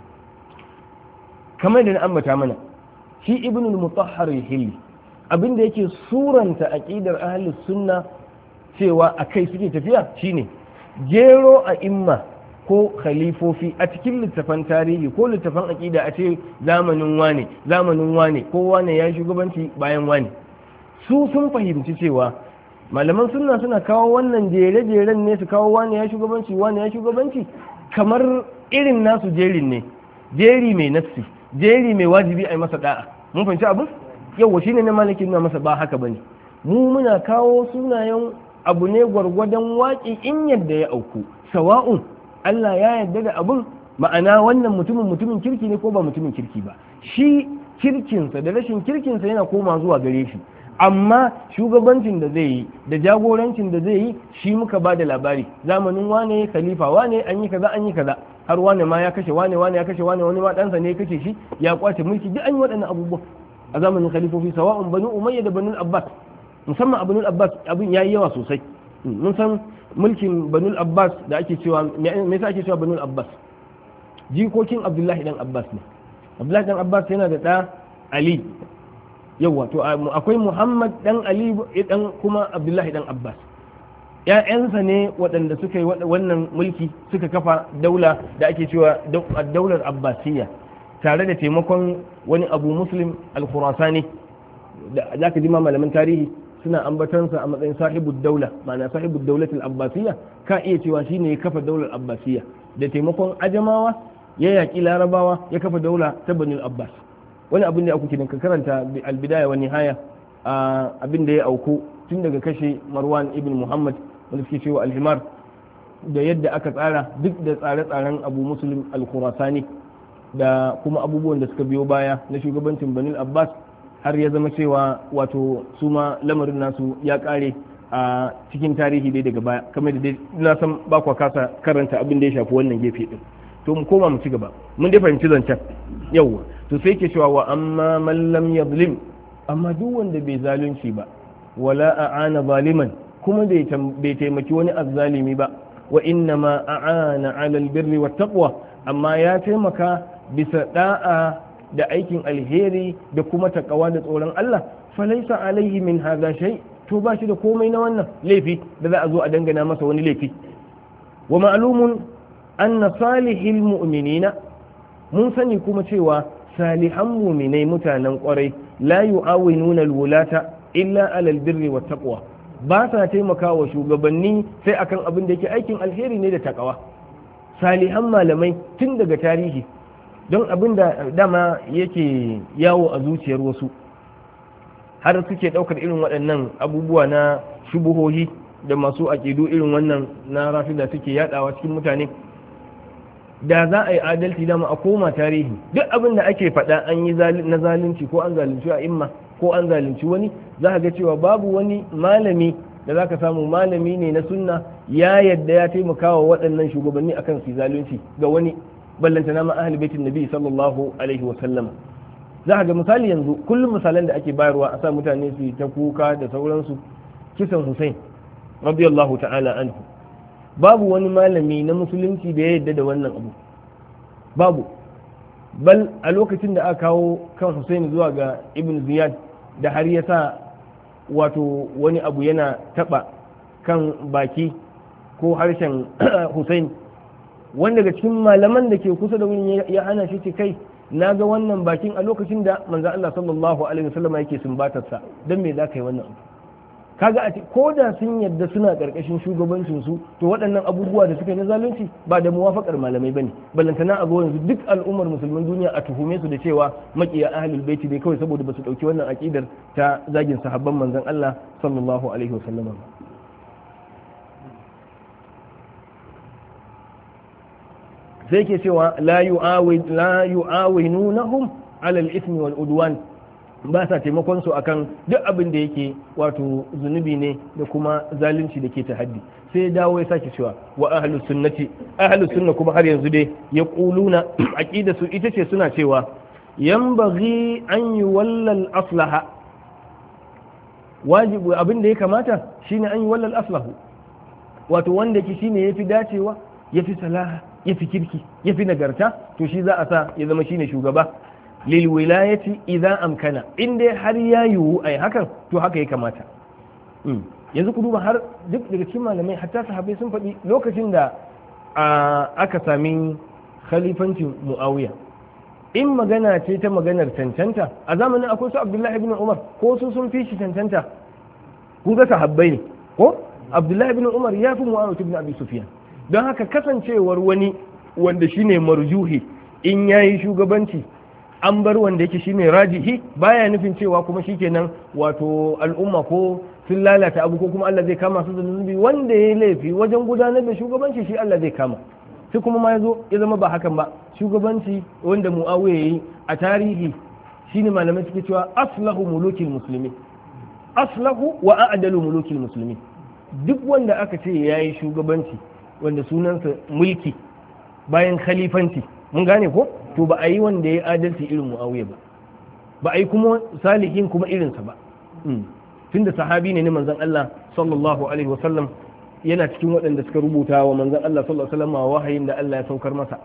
Kamar da na ambata mana, shi ibn al-mutahhar al-hilli abinda yake suranta aqidar ahlus sunna cewa akai suke tafiya shine jero a imma ko khalifofi a cikin littafan tarihi ko littafan aqida a ce zamanin wane ko wane ya shugabanci bayan wane. Su sun fahimci cewa malaman sunna suna kawo wannan jere-jeren ne, su kawo wane ya shugabanci kamar irin nasu jerin ne, jeri mai nafsi, jeri mai wajibi a yi masa da'a. Mun fahimci abin yau shine na maliki nuna masa ba haka bane. Mu muna kawo sunayen abu ne gwargwadon waƙi in yadda ya auku, sawa'un Allah ya yarda da abun, ma'ana wannan mutumin kirki ne ko ba mutumin kirki ba, shi kirkinsa da rashin kirkinsa yana koma zuwa gare shi. Amma shugabancin da zai yi da jagorancin da zai yi shi muka ba da labari, zamanin wane khalifa wane an yi kaza har wane ma ya kashe wane ya kashe wani ma ɗansa ne ya kashe shi ya kwace mulki, duk an yi waɗannan abubuwan a zamanin khalifofi, sawa'un banu umayya da banu abbas. Musamman a banu abbas abin yayi yawa sosai. Mun san mulkin banu abbas da ake cewa, me yasa ake cewa banu abbas? Jikokin abdullahi dan abbas ne. Abdullahi dan abbas yana da ɗa ali, yawa to akwai muhammad dan ali dan kuma abdullahi dan abbas. ‘Ya'yansa ne waɗanda suka yi wannan mulki, suka kafa daula da ake cewa daular abbasiyya tare da taimakon wani abu muslim al-khurasani da za ka ji ma malaman tarihi suna ambatansa a matsayin sahibud daula, ma'ana sahibud daulatul abbasiyya. Ka iya cewa shine ya kafa daular abbasiyya da taimakon ajamawa, ya yaƙi larabawa, ya kafa daula ta banil abbas. Wani abin da aku kidan ka karanta al-bidaya wa nihaya, abin da ya auku tun daga kashe marwan ibn muhammad wanda suke cewa alhimar, da yadda aka tsara duk da tsare-tsaren abu muslim al-khurasani da kuma abubuwan da suka biyo baya na shugabancin banil abbas, har ya zama cewa wato su ma lamarin nasu ya kare a cikin tarihi dai daga baya, kamar da dai na san ba kwa kasa karanta abin da ya shafi wannan gefe din. to mu koma mu ci gaba, mun dai fahimci zancen yawwa. to sai ke cewa wa amma man lam yadhlim, amma duk wanda bai zalunci ba, wala a'ana zaliman, kuma bai taimaki wani azzalimi ba, wa inna ma a'ana 'ala albirri wat taqwa, amma ya taimaka bisa da'a da aikin alheri da kuma takawa da tsoron Allah, falaisa alaihi min hadha shay, to ba shi da komai na wannan laifi da za a zo a dangana masa wani laifi. wa ma'lumun anna salihil mu'minina, mun sani kuma cewa salihan mu'minai mutanen kwarai la yu'awinuna alwulata illa ala albirri wat taqwa, ba sa taimakawa shugabanni sai akan abin da yake aikin alheri ne da takawa. salihan malamai tun daga tarihi, don abin da dama yake yawo a zuciyar wasu har suke daukar irin waɗannan abubuwa na shubuhohi da masu aƙidu irin wannan na rafida suke yadawa cikin mutane. da za a yi adalci dama a koma tarihi, duk abin da ake faɗa an yi na zalunci ko an zalunci a imma ko an zalunci wani, za ka ga cewa babu wani malami da za ka samu malami ne na sunna ya yadda ya taimaka wa waɗannan shugabanni akan su zalunci ga wani, ballantana ma ahli baitin nabi sallallahu alaihi wa sallam. za ka ga misali yanzu kullum misalan da ake bayarwa a sa mutane su ta kuka da sauransu, kisan Hussein radiyallahu ta'ala anhu, babu wani malami na musulunci da ya yadda da wannan abu, babu. bal a lokacin da aka kawo kan Hussein zuwa ga Ibn Ziyad da har ya sa wato wani abu yana taba kan baki ko harshen Hussein, wanda daga cikin malaman da ke kusa da wurin ya hana shi ce kai na ga wannan bakin a lokacin da manzo Allah sallallahu alaihi wasallam yake sumbatarsa, dan me za ka yi wannan abu? kaga a ko da sun yadda suna karkashin shugabancin su, to waɗannan abubuwa da suka yi na zalunci ba da muwafaqar malamai bane, ballantana a zo yanzu duk al'ummar musulman duniya a tuhume su da cewa makiya ahlul baiti dai kawai saboda basu dauki wannan aqidar ta zagin sahabban manzon Allah sallallahu alaihi wasallam. sai ke cewa la yu'awinunahum ala al-ithmi wal udwan, ba sa taimakon su akan duk abin da yake wato zunubi ne da kuma zalunci da ke tahaddi. sai dawo ya sake cewa wa ahlus sunna kuma har yanzu dai ya kuluna aqida su ita ce suna cewa yanbaghi an yuwalla al-aslaha, wajibi abin da ya kamata shine an yuwalla al-aslahu, wato wanda yake shine yafi dacewa, yafi salaha, yafi kirki, yafi nagarta, to shi za a sa ya zama shine shugaba. lil wilayati idza amkana, in dai har ya yiwu ai hakan to haka ya kamata. yanzu ku duba har duk daga cikin malamai hatta sahabbai sun faɗi lokacin da aka sami khalifancin Muawiya, in magana ce ta maganar cancanta a zamanin akwai su Abdullahi ibn Umar ko su sun fi shi cancanta, kun ga sahabbai ne ko Abdullahi ibn Umar ya fi Muawiya ibn Abi Sufyan, don haka kasancewar wani wanda shine marjuhi in yayi shugabanci an bar wanda yake shine rajihi, baya nufin cewa kuma shikenan wato al'umma ko sun lalata abu ko kuma Allah zai kama su da zunubi. wanda ya laifi wajen gudanar da shugabanci shi Allah zai kama, sai kuma ma yazo ya zama ba hakan ba. shugabanci wanda Muawiya yayi a tarihi shine malamai suke cewa aslahu mulukil muslimin, aslahu wa a'dalu mulukil muslimin. duk wanda aka ce yayi shugabanci wanda sunansa mulki bayan khalifanci, mun gane ko, to ba a yi wanda ya adalci irin Muawiya ba a yi kuma salihin kuma irinsa ba. tunda sahabi ne na manzon Allah sallallahu alaihi wasallam, yana cikin waɗanda suka rubuta wa manzon Allah sallallahu alaihi wasallam wahayin da Allah ya saukar masa.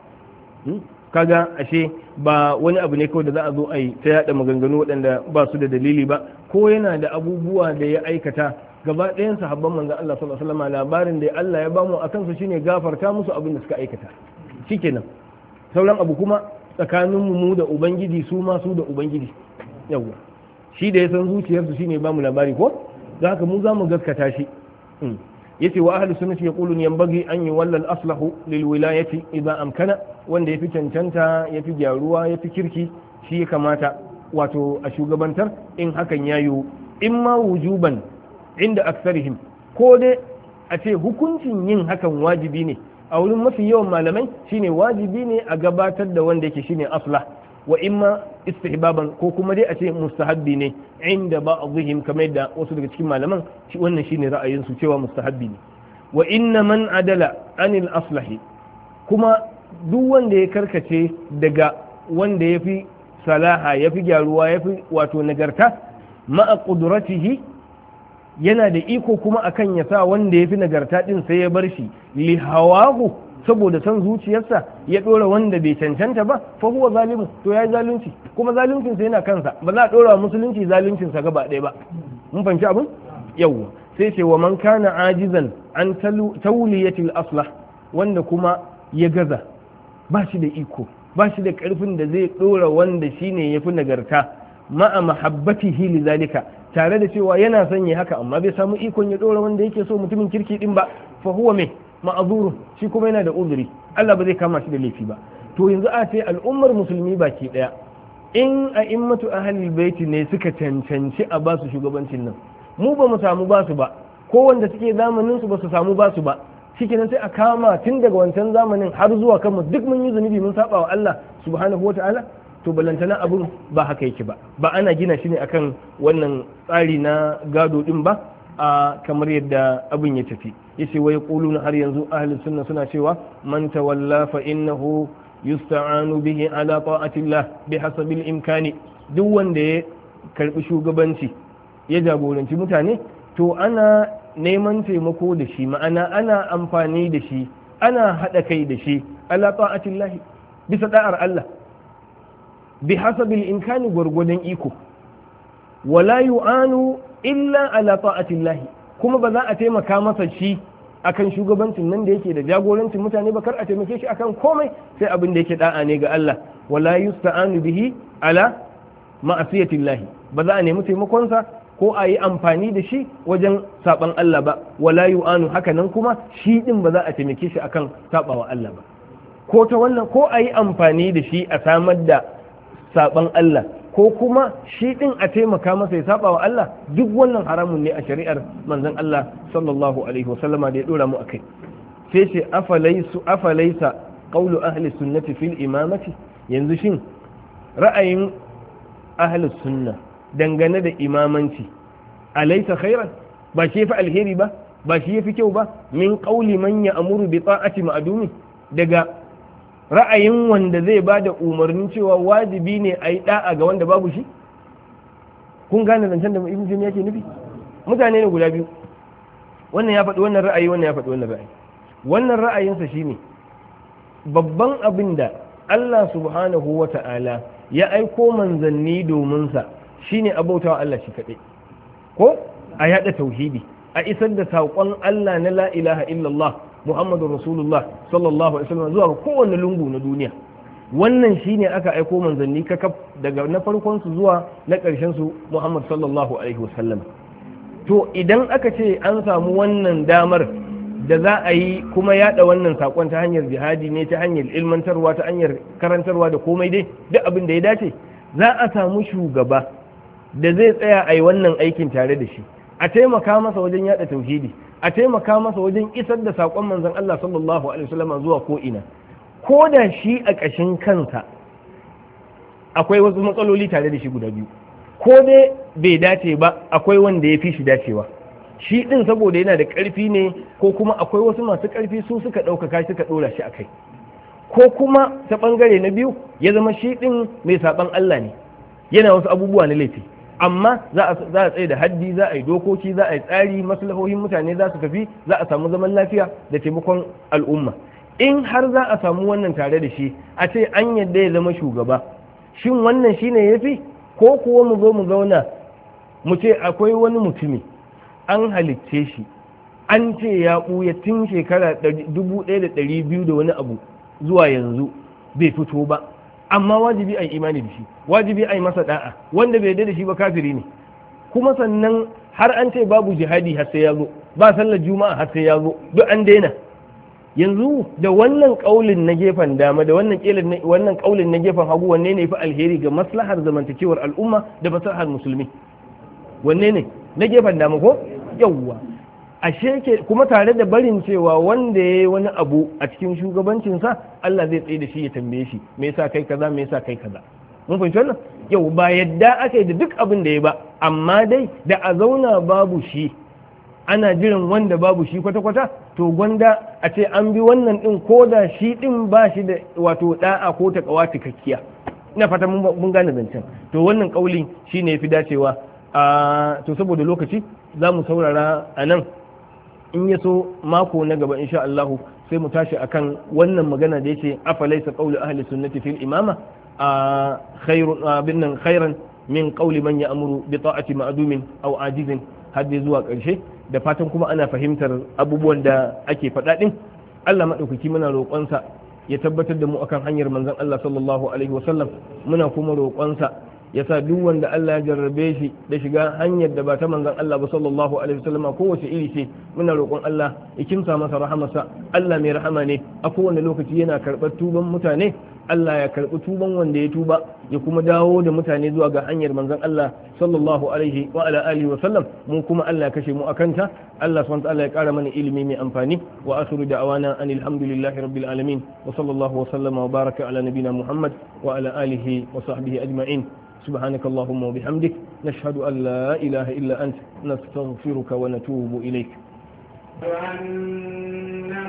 kaga ashe ba wani abu ne kawai da za a zo a yi ta yada maganganu waɗanda ba su da dalili ba, ko yana da abubuwa da ya aikata. gaba ɗayan sahabban manzon Allah sallallahu alaihi wasallam labarin da Allah ya bamu akan su shine gafarta musu abin da suka aikata, shikenan. sauran abu kuma tsakanin mu da ubangiji, su ma su da ubangiji. yawa shi da ya san zuciyarsu shine ba mu labari ko, da haka mu za mu gaskata shi. yace wa ahlus sunnati yaqulun yanbaghi an yuwalla al-aslahu lil wilayati idza amkana, wanda yafi cancanta, yafi gyaruwa, yafi kirki, shi ya kamata wato a shugabantar in hakan yayo, imma wujuban inda aksarihim, ko dai a ce hukuncin yin hakan wajibi ne a wurin mafi yawan malamai, shine wajibi ne a gabatar da wanda yake shine aslah, wa imma istihbaban, ko kuma dai a ce mustahabbi ne inda ba'dihim, kamar da wasu daga cikin malaman wannan shine ra'ayin su cewa mustahabbi ne. wa inna man adala anil aslahi, kuma duk wanda ya karkace daga wanda ya fi salaha ya fi gyaruwa ya fi wato nagarta ma'a ƙudratihi yana da iko kuma akan ya sa wanda ya fi nagarta ɗin sai ya bar shi li hawahu saboda son zuciyarsa ya ɗora wanda bai cancanta ba fa huwa zalimu to ya yi zalunci kuma zaluncinsa yana kansa ba za a ɗora musulunci zaluncinsa gaba ɗaya ba mun fahimci abin yawwa sai ce wa man kana ajizan an tawliyatil aslah wanda kuma ya gaza ba shi da iko ba shi da karfin da zai dora wanda shine yafi nagarta ma'a mahabbatihi lidhalika tare da cewa yana son yi haka amma bai samu ikon ya dora wanda yake so mutumin kirki din ba fa huwa mai ma'azuru shi kuma yana da uzuri Allah ba zai kama shi da laifi ba to yanzu a ce al'ummar musulmi baki daya in a immatu ahlul baiti ne suka cancanci a basu shugabancin nan mu ba mu samu basu ba ko wanda suke zamanin su ba su samu basu ba shikenan sai a kama tun daga wancan zamanin har zuwa kanmu duk mun yi zunubi mun saba wa Allah subhanahu wataala to balantana abun ba haka yake ba ba ana gina shi ne akan wannan tsari na gado din ba a kamar yadda abin ya tafi yace wai quluna har yanzu ahli sunna suna cewa man tawalla fa innahu yusta'anu bihi ala ta'atillah bihasabi al-imkani duk wanda ya karbi shugabanci ya jagoranci mutane to ana neman taimako da shi ma'ana ana amfani da shi ana haɗa kai da shi ala ta'atillah bisa da'ar Allah bihasabi al-imkani gwargwadon iko wala yu'anu illa ala ta'atillahi kuma ba za a taimaka masa shi akan shugabancin nan da yake da jagorancin mutane ba kar a taimake shi akan komai sai abin da yake da'a ne ga Allah wala yusta'anu bihi ala ma'asiyatillahi ba za a nemi taimakonsa ko a yi amfani da shi wajen saban Allah ba wala yu'anu haka nan kuma shi din ba za a taimake shi akan sabawa Allah ba ko ta wannan ko a yi amfani da shi a samar da saban Allah ko kuma shi din a taimaka masa ya saba wa Allah duk wannan haramun ne a shari'ar manzon Allah sallallahu alaihi wasallama da ya dora mu akai sai ce afalaisa qawlu ahli sunnati fil imamati yanzu shin ra'ayin ahli sunna dangane da imamanci alaysa khairan ba shi fa alheri ba ba shi yafi kyau ba min qawli man ya'muru bi ta'ati ma'dumi daga ra'ayin wanda zai ba da umarnin cewa wajibi ne a yi da'a ga wanda babu shi kun gane zancen da ibn jami'a yake nufi mutane ne guda biyu wannan ya faɗi wannan ra'ayi wannan ya faɗi wannan ra'ayi wannan ra'ayinsa shine babban abin da Allah subhanahu wa ta'ala ya aiko manzanni domin sa shine abautawa Allah shi kaɗai ko a yaɗa tauhidi a isar da saƙon Allah na la ilaha illallah Muhammadu Rasulullah sallallahu alaihi wasallam zuwa kowane lungu na duniya wannan shine aka aiko manzanni kakaf daga na farkon su zuwa na ƙarshen su Muhammad sallallahu alaihi wasallam to idan aka ce an samu wannan damar da za a yi kuma yada wannan sakon ta hanyar jihadi ne ta hanyar ilmantarwa ta hanyar karantarwa da komai dai duk abin da ya dace za a samu shugaba da zai tsaya a yi wannan aikin tare da shi a taimaka masa wajen yada tauhidi a taimaka masa wajen isar da saƙon manzon Allah sallallahu alaihi wasallam zuwa ko ina ko da shi a ƙashin kansa akwai wasu matsaloli tare da shi guda biyu ko dai bai dace ba akwai wanda ya fi shi dacewa shi din saboda yana da ƙarfi ne ko kuma akwai wasu masu ƙarfi su suka ɗaukaka suka ɗora shi a kai ko kuma ta ɓangare na biyu ya zama shi din mai saɓan Allah ne yana wasu abubuwa na laifi amma za a tsaye da haddi za a yi dokoki za a yi tsari maslahohin mutane za su tafi za a samu zaman lafiya da taimakon al'umma in har za a samu wannan tare da shi a ce an yadda ya zama shugaba shin wannan shine yafi ko kuwa mu zo mu zauna mu ce akwai wani mutumi an halicce shi an ce ya ɓuya tun shekara 1200 da wani abu zuwa yanzu bai fito ba amma wajibi a yi imani da shi wajibi a yi masa da'a wanda bai yarda da shi ba kafiri ne kuma sannan har an ce babu jihadi har sai ya zo ba sallar juma'a har sai ya zo duk an daina yanzu da wannan kaulin na gefen dama da wannan kaulin na gefen hagu wanne ne fi alheri ga maslahar zamantakewar al'umma da maslahar musulmi wanne ne na gefen dama ko yawwa ashe ke kuma tare da barin cewa wanda ya yi wani abu a cikin shugabancinsa Allah zai tsaye da shi ya tambaye shi me yasa kai kaza me yasa kai kaza mun fahimci wannan yau ba yadda aka yi da duk abin da ya ba amma dai da a zauna babu shi ana jiran wanda babu shi kwata-kwata to gwanda a ce an bi wannan din ko da shi din ba shi da wato da'a ko takawa cikakkiya. ina fata mun gane zancen. To wannan kaulin shine yafi dacewa. To saboda lokaci za mu saurara a nan, in ya so mako na gaba insha Allah sai mu tashi akan wannan magana da yake afalaysa qawlu ahli sunnati fil imama khairan min qawli man ya'muru bi ta'ati ma'dumin aw ajizin, har zuwa ƙarshe. Da fatan kuma ana fahimtar abubuwan da ake faɗa ɗin. Allah maɗaukaki muna roƙonsa ya tabbatar da mu akan hanyar manzon Allah sallallahu alaihi wasallam. Muna kuma roƙonsa ya sa duk wanda Allah ya jarrabe shi da shiga hanyar da ba ta manzon Allah ba sallallahu alaihi wasallam kowace iri ce, muna roƙon Allah ya kimsa masa rahamarsa. Allah mai rahama ne, a kowane lokaci yana karɓar tuban mutane. Allah ya karɓi tuban wanda ya tuba, ya kuma dawo da mutane zuwa ga hanyar manzon Allah sallallahu alaihi wa ala alihi wa sallam. Mu kuma Allah ya kashe mu akanta. Allah subhanahu wa ta'ala ya ƙara mana ilimi mai amfani. Wa akhiru da'wana anil hamdulillahi rabbil alamin wa sallallahu wa sallama wa baraka ala nabina Muhammad wa ala alihi wa sahbihi ajma'in. سبحانك اللهم وبحمدك نشهد أن لا إله إلا أنت نستغفرك ونتوب إليك.